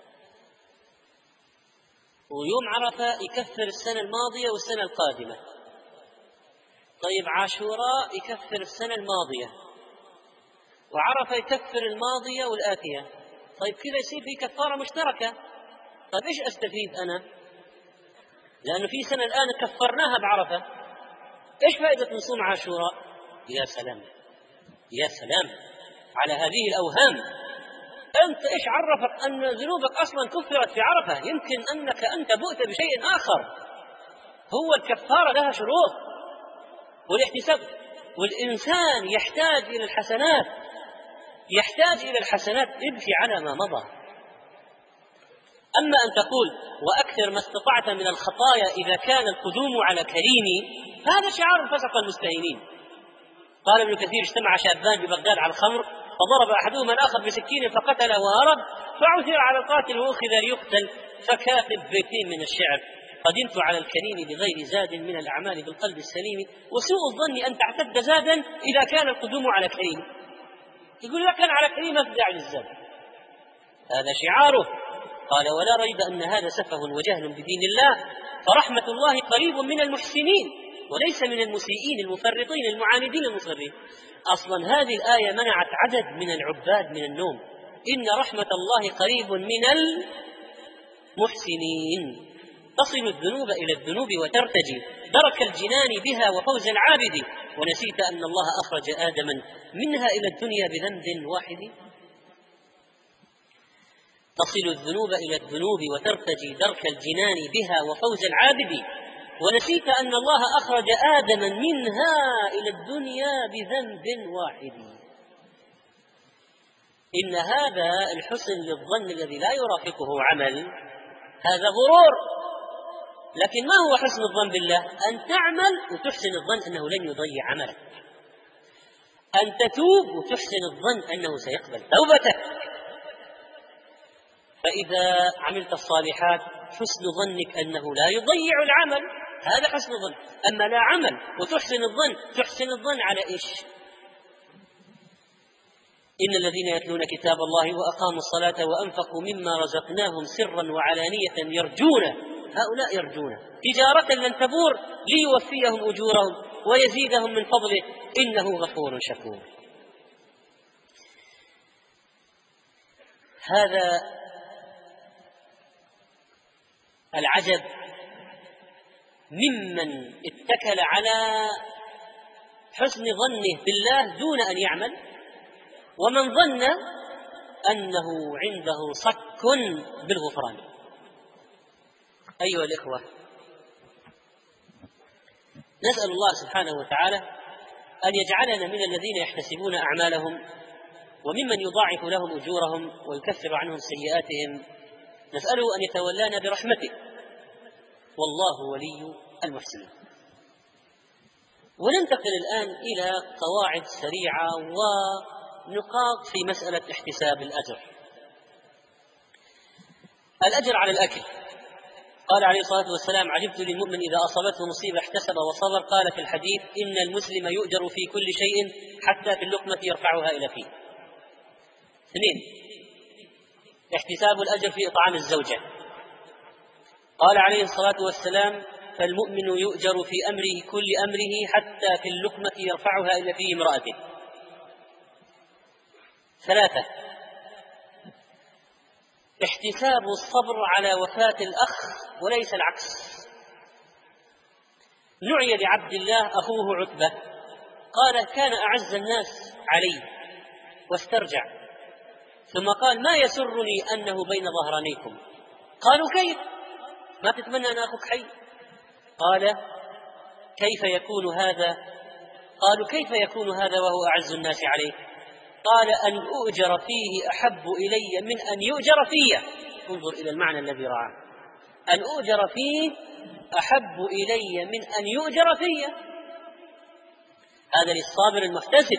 ويوم عرفة يكفر السنة الماضية والسنة القادمة، طيب عاشوراء يكفر السنة الماضية وعرفة يكفر الماضية والآتية، طيب كذا يصير في كفارة مشتركة. طيب إيش أستفيد أنا؟ لأنه في سنة الآن كفرناها بعرفة، إيش فائدة نصوم عاشوراء؟ يا سلام يا سلام على هذه الأوهام. أنت إيش عرفك أن ذنوبك أصلا كفرت في عرفة؟ يمكن أنك أنت بؤت بشيء آخر. هو الكفارة لها شروط والاحتساب، والإنسان يحتاج إلى الحسنات، يحتاج إلى الحسنات ابكي على ما مضى. أما أن تقول وأكثر ما استطعت من الخطايا إذا كان القدوم على كريمي، هذا شعار الفسق المستهينين. قال ابن كثير اجتمع شابان ببغداد على الخمر فضرب أحدهما الآخر بسكين فقتله وهرب، فعثر على القاتل وأخذ ليقتل، فكاتب بيتين من الشعر: قدمت على الكريم بغير زاد من الأعمال بالقلب السليم، وسوء الظن أن تعتد زادا إذا كان القدوم على كريم. يقول لك كان على كريم أفدع للزاد، هذا شعاره. قال ولا ريب أن هذا سفه وجهل بدين الله، فرحمة الله قريب من المحسنين وليس من المسيئين المفرطين المعاندين المصرين. أصلا هذه الآية منعت عدد من العباد من النوم. إن رحمة الله قريب من المحسنين. تصل الذنوب إلى الذنوب وترتجي درك الجنان بها وفوز العابد، ونسيت أن الله أخرج آدما منها إلى الدنيا بذنب واحد. تصل الذنوب إلى الذنوب وترتجي درك الجنان بها وفوز العابد، ونسيت أن الله أخرج آدما منها إلى الدنيا بذنب واحد. إن هذا الحسن للظن الذي لا يرافقه عمل هذا غرور. لكن ما هو حسن الظن بالله؟ أن تعمل وتحسن الظن أنه لن يضيع عملك، أن تتوب وتحسن الظن أنه سيقبل توبتك. فإذا عملت الصالحات حسن ظنك أنه لا يضيع العمل، هذا حسن الظن. أما لا عمل وتحسن الظن، تحسن الظن على إيش؟ إن الذين يتلون كتاب الله وأقاموا الصلاة وأنفقوا مما رزقناهم سرا وعلانية يرجون، هؤلاء يرجون تجارة لن تبور ليوفيهم أجورهم ويزيدهم من فضله إنه غفور شكور. هذا العجب ممن اتكل على حسن ظنه بالله دون أن يعمل، ومن ظن أنه عنده صك بالغفران. أيها الإخوة، نسأل الله سبحانه وتعالى أن يجعلنا من الذين يحتسبون أعمالهم وممن يضاعف لهم أجورهم ويكفر عنهم سيئاتهم. نسأله أن يتولانا برحمته، والله ولي المحسنين. وننتقل الآن إلى قواعد سريعة ونقاط في مسألة احتساب الأجر. الأجر على الأكل. قال عليه الصلاة والسلام: عجبت للمؤمن إذا أصابته مصيبة احتسب وصبر. قال في الحديث: إن المسلم يؤجر في كل شيء حتى في اللقمة يرفعها إلى فيه. اثنين: احتساب الأجر في إطعام الزوجة. قال عليه الصلاة والسلام: فالمؤمن يؤجر في أمره كل أمره حتى في اللقمة يرفعها إلى فيه امرأته. ثلاثة: احتساب الصبر على وفاة الأخ وليس العكس. نعي لعبد الله أخوه عتبة، قال: كان أعز الناس علي، واسترجع، ثم قال: ما يسرني أنه بين ظهرانيكم. قالوا: كيف؟ ما تتمنى أن أخوك حي؟ قال: كيف يكون هذا؟ قالوا: كيف يكون هذا وهو أعز الناس عليه؟ قال: أن أؤجر فيه أحب إلي من أن يؤجر فيه. انظر إلى المعنى الذي رعاه: أن أؤجر فيه أحب إلي من أن يؤجر في. هذا للصابر المحتسب.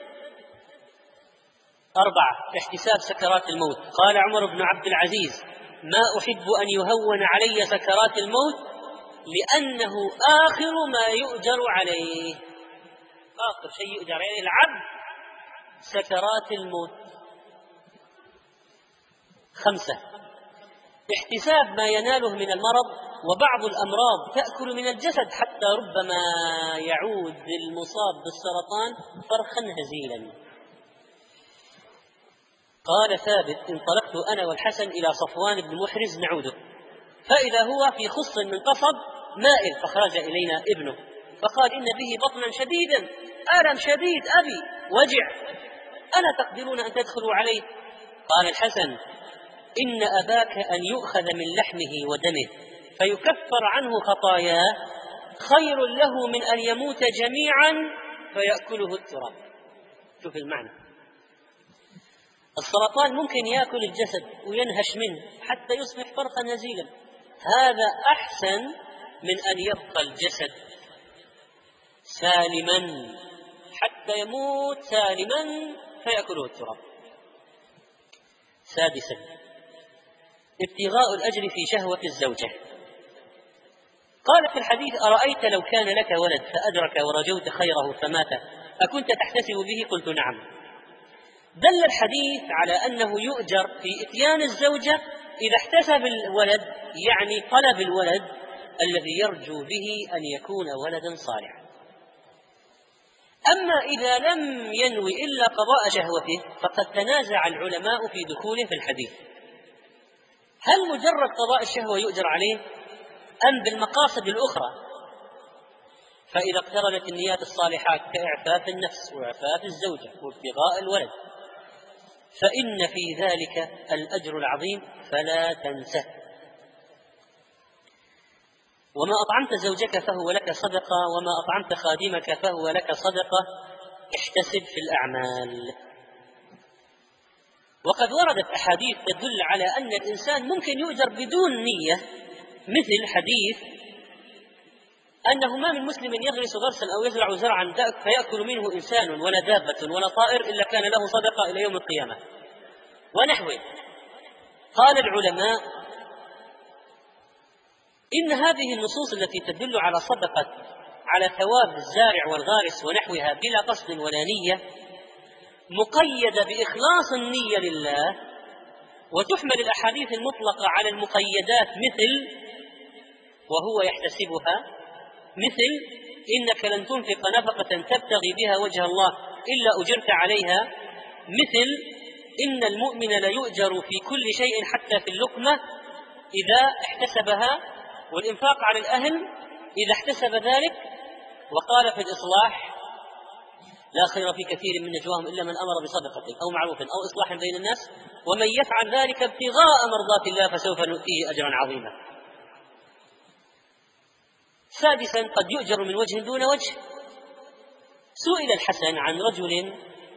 أربعة: احتساب سكرات الموت. قال عمر بن عبد العزيز: ما أحب أن يهون علي سكرات الموت لأنه آخر ما يؤجر عليه. آخر شيء يؤجر عليه العبد سكرات الموت. خمسة: احتساب ما يناله من المرض، وبعض الأمراض تأكل من الجسد حتى ربما يعود المصاب بالسرطان فرخا هزيلا. قال ثابت: انطلقت أنا والحسن إلى صفوان بن محرز نعوده، فإذا هو في خص من قصب مائل، فخرج إلينا ابنه فقال: إن به بطنا شديدا، ألم شديد أبي، وجع، ألا تقدرون أن تدخلوا عليه؟ قال الحسن: إن أباك أن يؤخذ من لحمه ودمه فيكفر عنه خطاياه خير له من أن يموت جميعا فيأكله التراب. شوف المعنى. السرطان ممكن يأكل الجسد وينهش منه حتى يصبح فرخا نزيلا، هذا أحسن من أن يبقى الجسد سالما حتى يموت سالما فيأكله التراب. سادسا: ابتغاء الأجر في شهوة الزوجة. قال في الحديث: أرأيت لو كان لك ولد فأدرك ورجوت خيره فمات أكنت تحتسب به؟ قلت: نعم. دل الحديث على أنه يؤجر في إتيان الزوجة إذا احتسب الولد، يعني طلب الولد الذي يرجو به أن يكون ولدا صالحا. أما إذا لم ينوي إلا قضاء شهوته فقد تنازع العلماء في دخوله في الحديث. هل مجرد قضاء الشهوة يؤجر عليه أم بالمقاصد الأخرى؟ فإذا اقترنت النيات الصالحات كإعفاف النفس وإعفاف الزوجة وابتغاء الولد فإن في ذلك الأجر العظيم فلا تنسه. وما أطعمت زوجك فهو لك صدقة، وما أطعمت خادمك فهو لك صدقة، احتسب في الأعمال. وقد وردت أحاديث تدل على أن الإنسان ممكن يؤجر بدون نية، مثل حديث أنه ما من مسلم يغرس غرسا أو يزرع زرعا فيأكل منه إنسان ولا دابة ولا طائر إلا كان له صدقة إلى يوم القيامة ونحوه. قال العلماء: إن هذه النصوص التي تدل على صدقة على ثواب الزارع والغارس ونحوها بلا قصد ولا نية مقيدة بإخلاص النية لله، وتحمل الأحاديث المطلقة على المقيدات مثل وهو يحتسبها، مثل إنك لن تنفق نفقة تبتغي بها وجه الله إلا أجرت عليها، مثل إن المؤمن ليؤجر في كل شيء حتى في اللقمة إذا احتسبها، والإنفاق على الأهل إذا احتسب ذلك. وقال في الإصلاح: لا خير في كثير من نجواهم إلا من أمر بصدقة أو معروف أو إصلاح بين الناس ومن يفعل ذلك ابتغاء مرضات الله فسوف نؤتيه أجرا عظيما. سادسا: قد يؤجر من وجه دون وجه. سئل الحسن عن رجل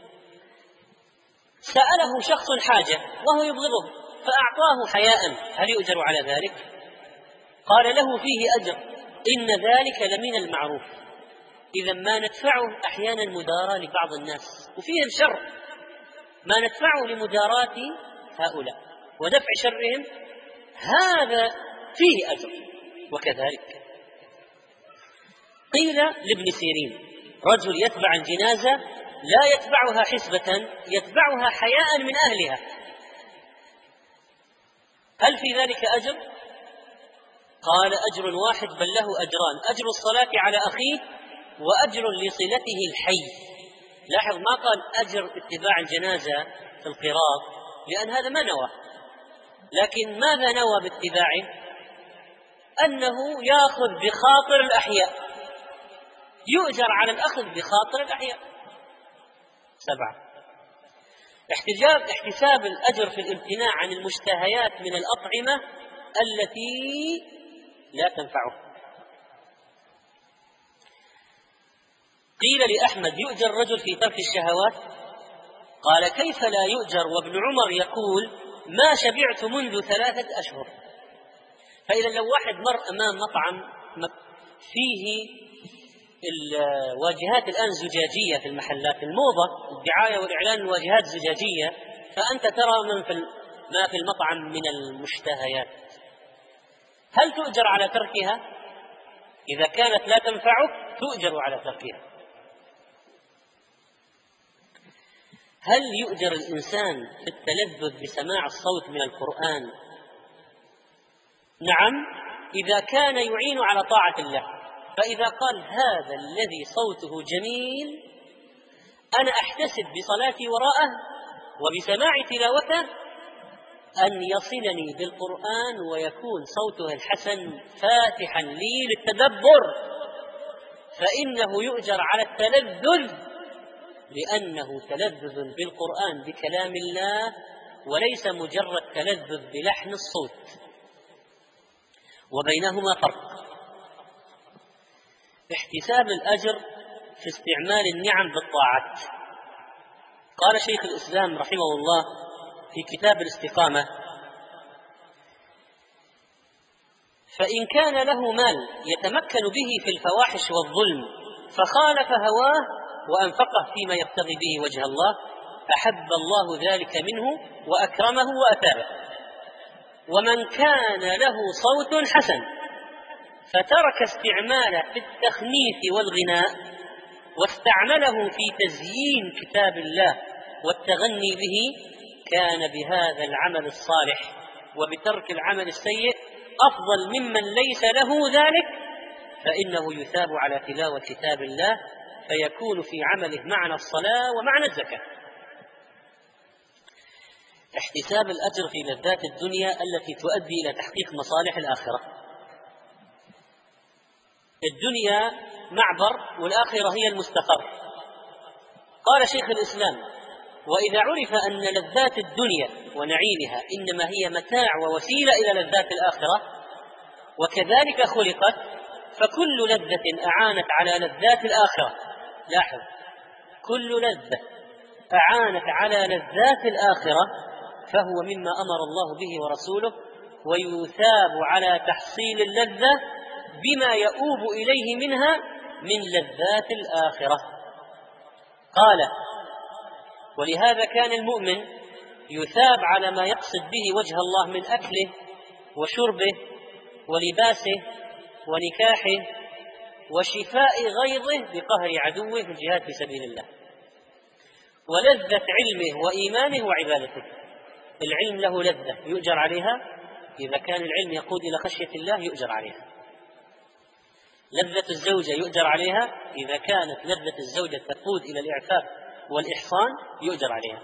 سأله شخص حاجة وهو يبغضه فأعطاه حياء، هل يؤجر على ذلك؟ قال: له فيه أجر، إن ذلك لمن المعروف. إذا ما ندفعه أحيانا مداراة لبعض الناس وفيهم شر، ما ندفعه لمداراة هؤلاء ودفع شرهم، هذا فيه أجر. وكذلك قيل لابن سيرين: رجل يتبع الجنازة لا يتبعها حسبة، يتبعها حياء من أهلها، هل في ذلك أجر؟ قال: أجر واحد بل له أجران، أجر الصلاة على أخيه وأجر لصلته الحي. لاحظ ما قال أجر اتباع الجنازة في القراط، لأن هذا ما نوى، لكن ماذا نوى باتباعه؟ أنه يأخذ بخاطر الأحياء، يؤجر على الأخذ بخاطر الأحياء. سبعة: احتجاب احتساب الأجر في الامتناع عن المشتهيات من الأطعمة التي لا تنفعه. قيل لأحمد: يؤجر الرجل في ترك الشهوات؟ قال: كيف لا يؤجر وابن عمر يقول: ما شبعت منذ ثلاثة أشهر. فإذا لو واحد مر أمام مطعم فيه الواجهات الآن زجاجية في المحلات، الموضة الدعاية والإعلان الواجهات زجاجية، فأنت ترى من في ما في المطعم من المشتهيات. هل تؤجر على تركها؟ إذا كانت لا تنفعك تؤجر على تركها. هل يؤجر الإنسان في التلذذ بسماع الصوت من القرآن؟ نعم، إذا كان يعين على طاعة الله. فإذا قال هذا الذي صوته جميل أنا أحتسب بصلاتي وراءه وبسماع تلاوته أن يصلني بالقرآن ويكون صوته الحسن فاتحا لي للتدبر، فإنه يؤجر على التلذذ، لأنه تلذذ بالقرآن بكلام الله وليس مجرد تلذذ بلحن الصوت، وبينهما فرق. احتساب الأجر في استعمال النعم بالطاعات. قال شيخ الإسلام رحمه الله في كتاب الاستقامة: فإن كان له مال يتمكن به في الفواحش والظلم فخالف هواه وأنفقه فيما يبتغي به وجه الله أحب الله ذلك منه وأكرمه وأثابه. ومن كان له صوت حسن فترك استعماله في التخنيف والغناء واستعمله في تزيين كتاب الله والتغني به كان بهذا العمل الصالح وبترك العمل السيء أفضل ممن ليس له ذلك، فإنه يثاب على تلاوة كتاب الله فيكون في عمله معنى الصلاة ومعنى الزكاة. احتساب الأجر في لذات الدنيا التي تؤدي إلى تحقيق مصالح الآخرة. الدنيا معبر والآخرة هي المستقر. قال شيخ الإسلام: وإذا عرف أن لذات الدنيا ونعيمها إنما هي متاع ووسيلة إلى لذات الآخرة وكذلك خلقت، فكل لذة أعانت على لذات الآخرة، لاحظ، كل لذة أعانت على لذات الآخرة فهو مما أمر الله به ورسوله، ويثاب على تحصيل اللذة بما يؤوب إليه منها من لذات الآخرة. قال: ولهذا كان المؤمن يثاب على ما يقصد به وجه الله من أكله وشربه ولباسه ونكاحه وشفاء غيظه بقهر عدوه في الجهاد في سبيل الله، ولذة علمه وإيمانه وعبادته. العلم له لذة يؤجر عليها، إذا كان العلم يقود إلى خشية الله يؤجر عليها. لذة الزوجة يؤجر عليها، إذا كانت لذة الزوجة تقود إلى الإعفاف والإحصان يؤجر عليها.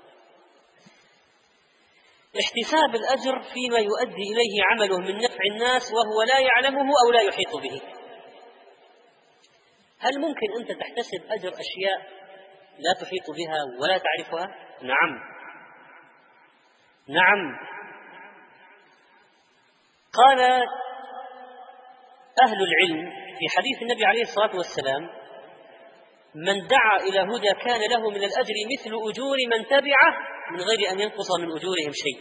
احتساب الأجر فيما يؤدي إليه عمله من نفع الناس وهو لا يعلمه أو لا يحيط به. هل ممكن أنت تحتسب أجر أشياء لا تحيط بها ولا تعرفها؟ نعم نعم قال أهل العلم في حديث النبي عليه الصلاة والسلام: من دعا إلى هدى كان له من الأجر مثل أجور من تبعه من غير أن ينقص من أجورهم شيء.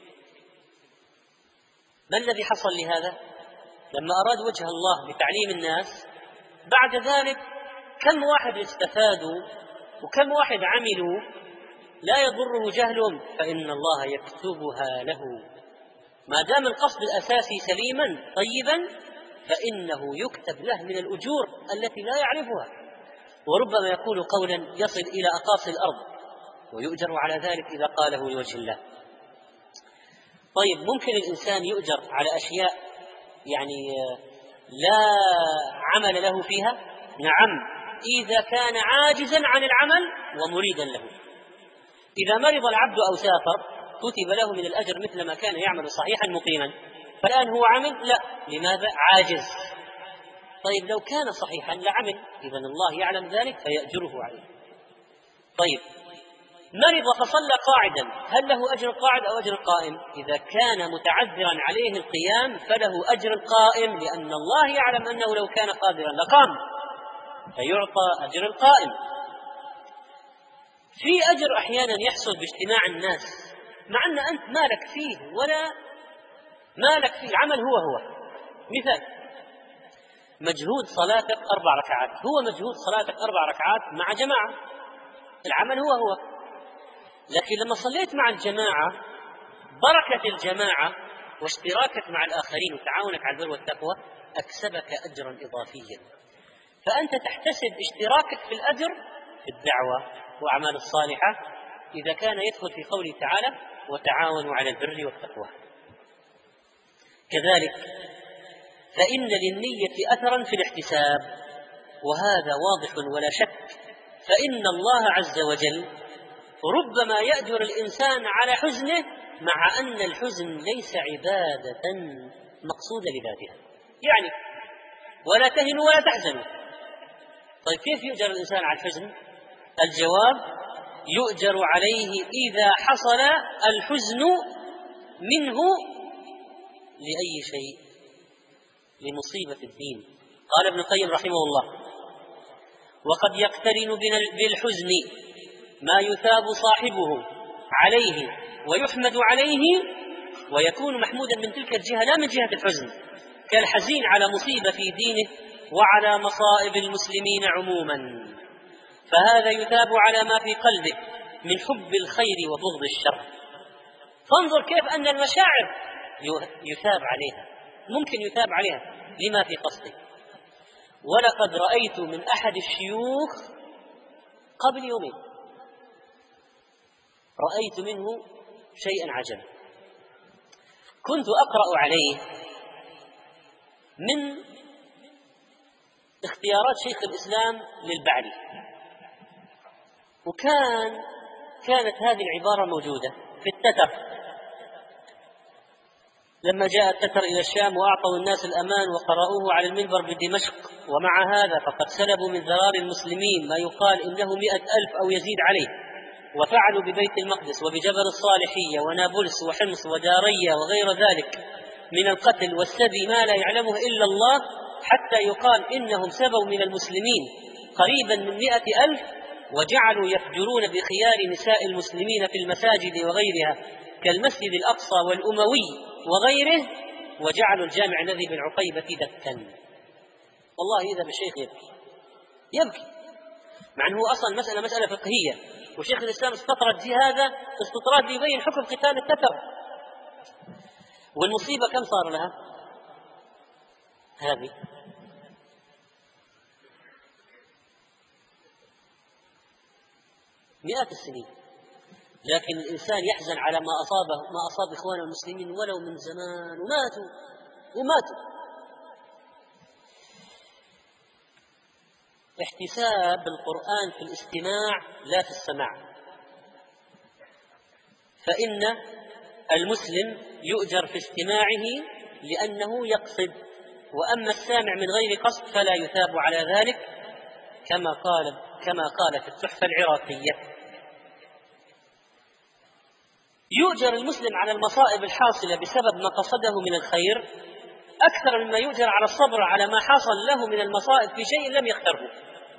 ما الذي حصل لهذا؟ لما أراد وجه الله بتعليم الناس بعد ذلك كم واحد استفادوا وكم واحد عملوا لا يضره جهلهم، فإن الله يكتبها له ما دام القصد الأساسي سليما طيبا، فإنه يكتب له من الأجور التي لا يعرفها، وربما يقول قولا يصل إلى أقاصي الأرض ويؤجر على ذلك إذا قاله لوجه الله. طيب، ممكن الإنسان يؤجر على أشياء يعني لا عمل له فيها؟ نعم، إذا كان عاجزا عن العمل ومريدا له. إذا مرض العبد أو سافر كتب له من الأجر مثل ما كان يعمل صحيحا مقيما، فالآن هو عمل؟ لا. لماذا؟ عاجز. طيب، لو كان صحيحا لعمل، إذن الله يعلم ذلك فيأجره عليه. طيب، مرض فصلى قاعدا، هل له أجر القاعد أو أجر القائم؟ إذا كان متعذرا عليه القيام فله أجر القائم، لأن الله يعلم أنه لو كان قادرا لقام، فيعطى أجر القائم. في أجر أحيانا يحصل باجتماع الناس مع أن أنت مالك فيه ولا مالك فيه، العمل هو هو. مثال: مجهود صلاتك أربع ركعات، هو مجهود صلاتك أربع ركعات مع جماعة، العمل هو هو. لكن لما صليت مع الجماعة بركة الجماعة واشتراكك مع الآخرين وتعاونك على البر والتقوى أكسبك أجرا إضافيا، فأنت تحتسب اشتراكك في الأجر في الدعوة والأعمال الصالحة إذا كان يدخل في قوله تعالى وتعاونوا على البر والتقوى. كذلك فإن للنية أثرا في الاحتساب، وهذا واضح ولا شك، فإن الله عز وجل ربما يأجر الإنسان على حزنه مع أن الحزن ليس عبادة مقصودة لذاتها، يعني ولا تهنوا ولا تحزنوا. طيب كيف يؤجر الإنسان على الحزن؟ الجواب يؤجر عليه إذا حصل الحزن منه لأي شيء، لمصيبة الدين. قال ابن القيم رحمه الله: وقد يقترن بالحزن ما يثاب صاحبه عليه ويحمد عليه ويكون محمودا من تلك الجهة لا من جهة الحزن، كالحزين على مصيبة في دينه وعلى مصائب المسلمين عموما، فهذا يثاب على ما في قلبه من حب الخير وبغض الشر. فانظر كيف أن المشاعر يثاب عليها، ممكن يثاب عليها لما في قصده. ولقد رأيت من أحد الشيوخ قبل يومين، رأيت منه شيئا عجبا، كنت أقرأ عليه من اختيارات شيخ الإسلام للبعلي، وكان كانت هذه العبارة موجودة في التتر لما جاء التتر إلى الشام وأعطوا الناس الأمان وقرأوه على المنبر بدمشق، ومع هذا فقد سلبوا من ذرار المسلمين ما يقال إنه مئة ألف أو يزيد عليه، وفعلوا ببيت المقدس وبجبل الصالحية ونابلس وحمص ودارية وغير ذلك من القتل والسبي ما لا يعلمه إلا الله، حتى يقال إنهم سبوا من المسلمين قريبا من مئة ألف، وجعلوا يفجرون بخيار نساء المسلمين في المساجد وغيرها كالمسجد الأقصى والأموي وغيره، وجعلوا الجامع الذي بالعقيبة دكا. والله إذا بالشيخ يبكي يبكي مع أنه أصلا مسألة مسألة فقهية، وشيخ الإسلام استطرد في هذا استطراد ليبين حكم قتال التتر. والمصيبة كم صار لها هذه؟ مئات السنين، لكن الإنسان يحزن على ما أصابه ما أصاب إخوان المسلمين ولو من زمان وماتوا وماتوا. احتساب القرآن في الاستماع لا في السماع، فإن المسلم يؤجر في استماعه لأنه يقصد، وأما السامع من غير قصد فلا يثاب على ذلك، كما قال كما قال في التحفة العراقية: يؤجر المسلم على المصائب الحاصلة بسبب ما قصده من الخير أكثر مما يؤجر على الصبر على ما حصل له من المصائب في شيء لم يختره.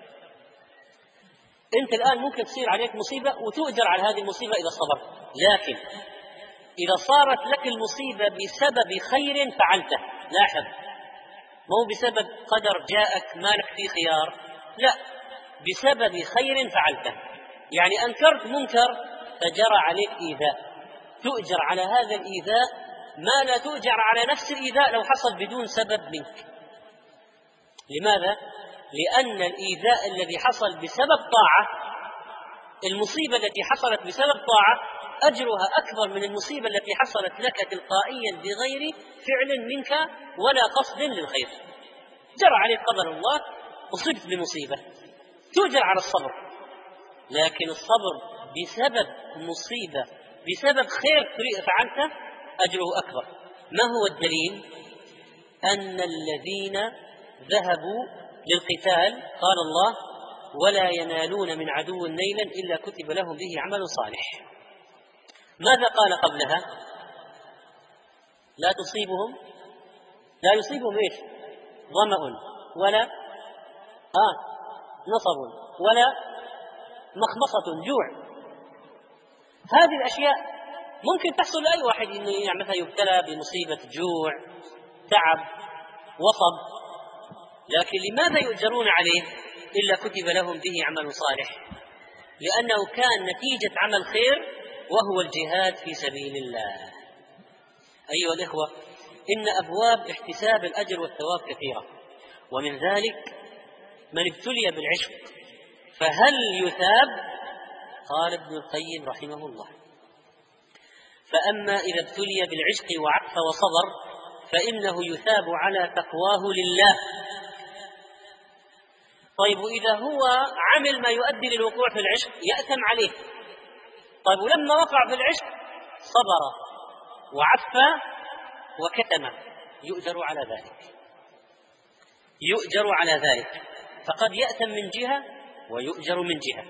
أنت الآن ممكن تصير عليك مصيبة وتؤجر على هذه المصيبة إذا صبرت، لكن إذا صارت لك المصيبة بسبب خير فعلته، لاحظ، مو بسبب قدر جاءك ما لك فيه خيار، لا، بسبب خير فعلته، يعني أنكرت منكر فجرى عليك إيذاء، تؤجر على هذا الإيذاء ما لا تؤجر على نفس الإيذاء لو حصل بدون سبب منك. لماذا؟ لأن الإيذاء الذي حصل بسبب طاعة، المصيبة التي حصلت بسبب طاعة أجرها أكبر من المصيبة التي حصلت لك تلقائيا بغير فعل منك ولا قصد للخير. جرى عليك قدر الله، أصبت بمصيبة، تؤجر على الصبر، لكن الصبر بسبب مصيبة بسبب خير فعلته أجره أكبر. ما هو الدليل؟ أن الذين ذهبوا للقتال قال الله: ولا ينالون من عدو نيلا إلا كتب لهم به عمل صالح. ماذا قال قبلها؟ لا تصيبهم لا يصيبهم إيش؟ ظمأ ولا آه نصب ولا مخمصة جوع. هذه الأشياء ممكن تحصل لأي واحد، إنه يعني مثلا يبتلى بمصيبة جوع، تعب، وصب، لكن لماذا يؤجرون عليه إلا كتب لهم به عمل صالح؟ لأنه كان نتيجة عمل خير وهو الجهاد في سبيل الله. أيها الإخوة، إن أبواب احتساب الأجر والثواب كثيرة، ومن ذلك من ابتلي بالعشق فهل يثاب؟ قال ابن القيم رحمه الله: فأما إذا ابتلي بالعشق وعف وصبر فإنه يثاب على تقواه لله. طيب إذا هو عمل ما يؤدي للوقوع في العشق يأثم عليه. طيب ولما وقع في العشق صبر وعف وكتم يؤجر على ذلك، يؤجر على ذلك، فقد يأثم من جهة ويؤجر من جهة.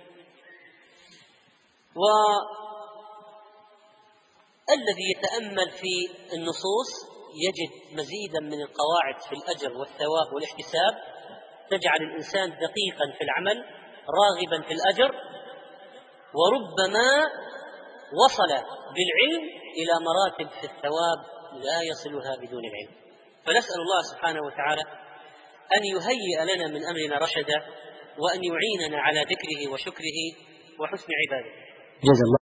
والذي يتأمل في النصوص يجد مزيدا من القواعد في الأجر والثواب والاحتساب تجعل الإنسان دقيقا في العمل راغبا في الأجر، وربما وصل بالعلم إلى مراتب في الثواب لا يصلها بدون العلم. فنسأل الله سبحانه وتعالى أن يهيئ لنا من أمرنا رشدا، وأن يعيننا على ذكره وشكره وحسن عبادته. جزا الله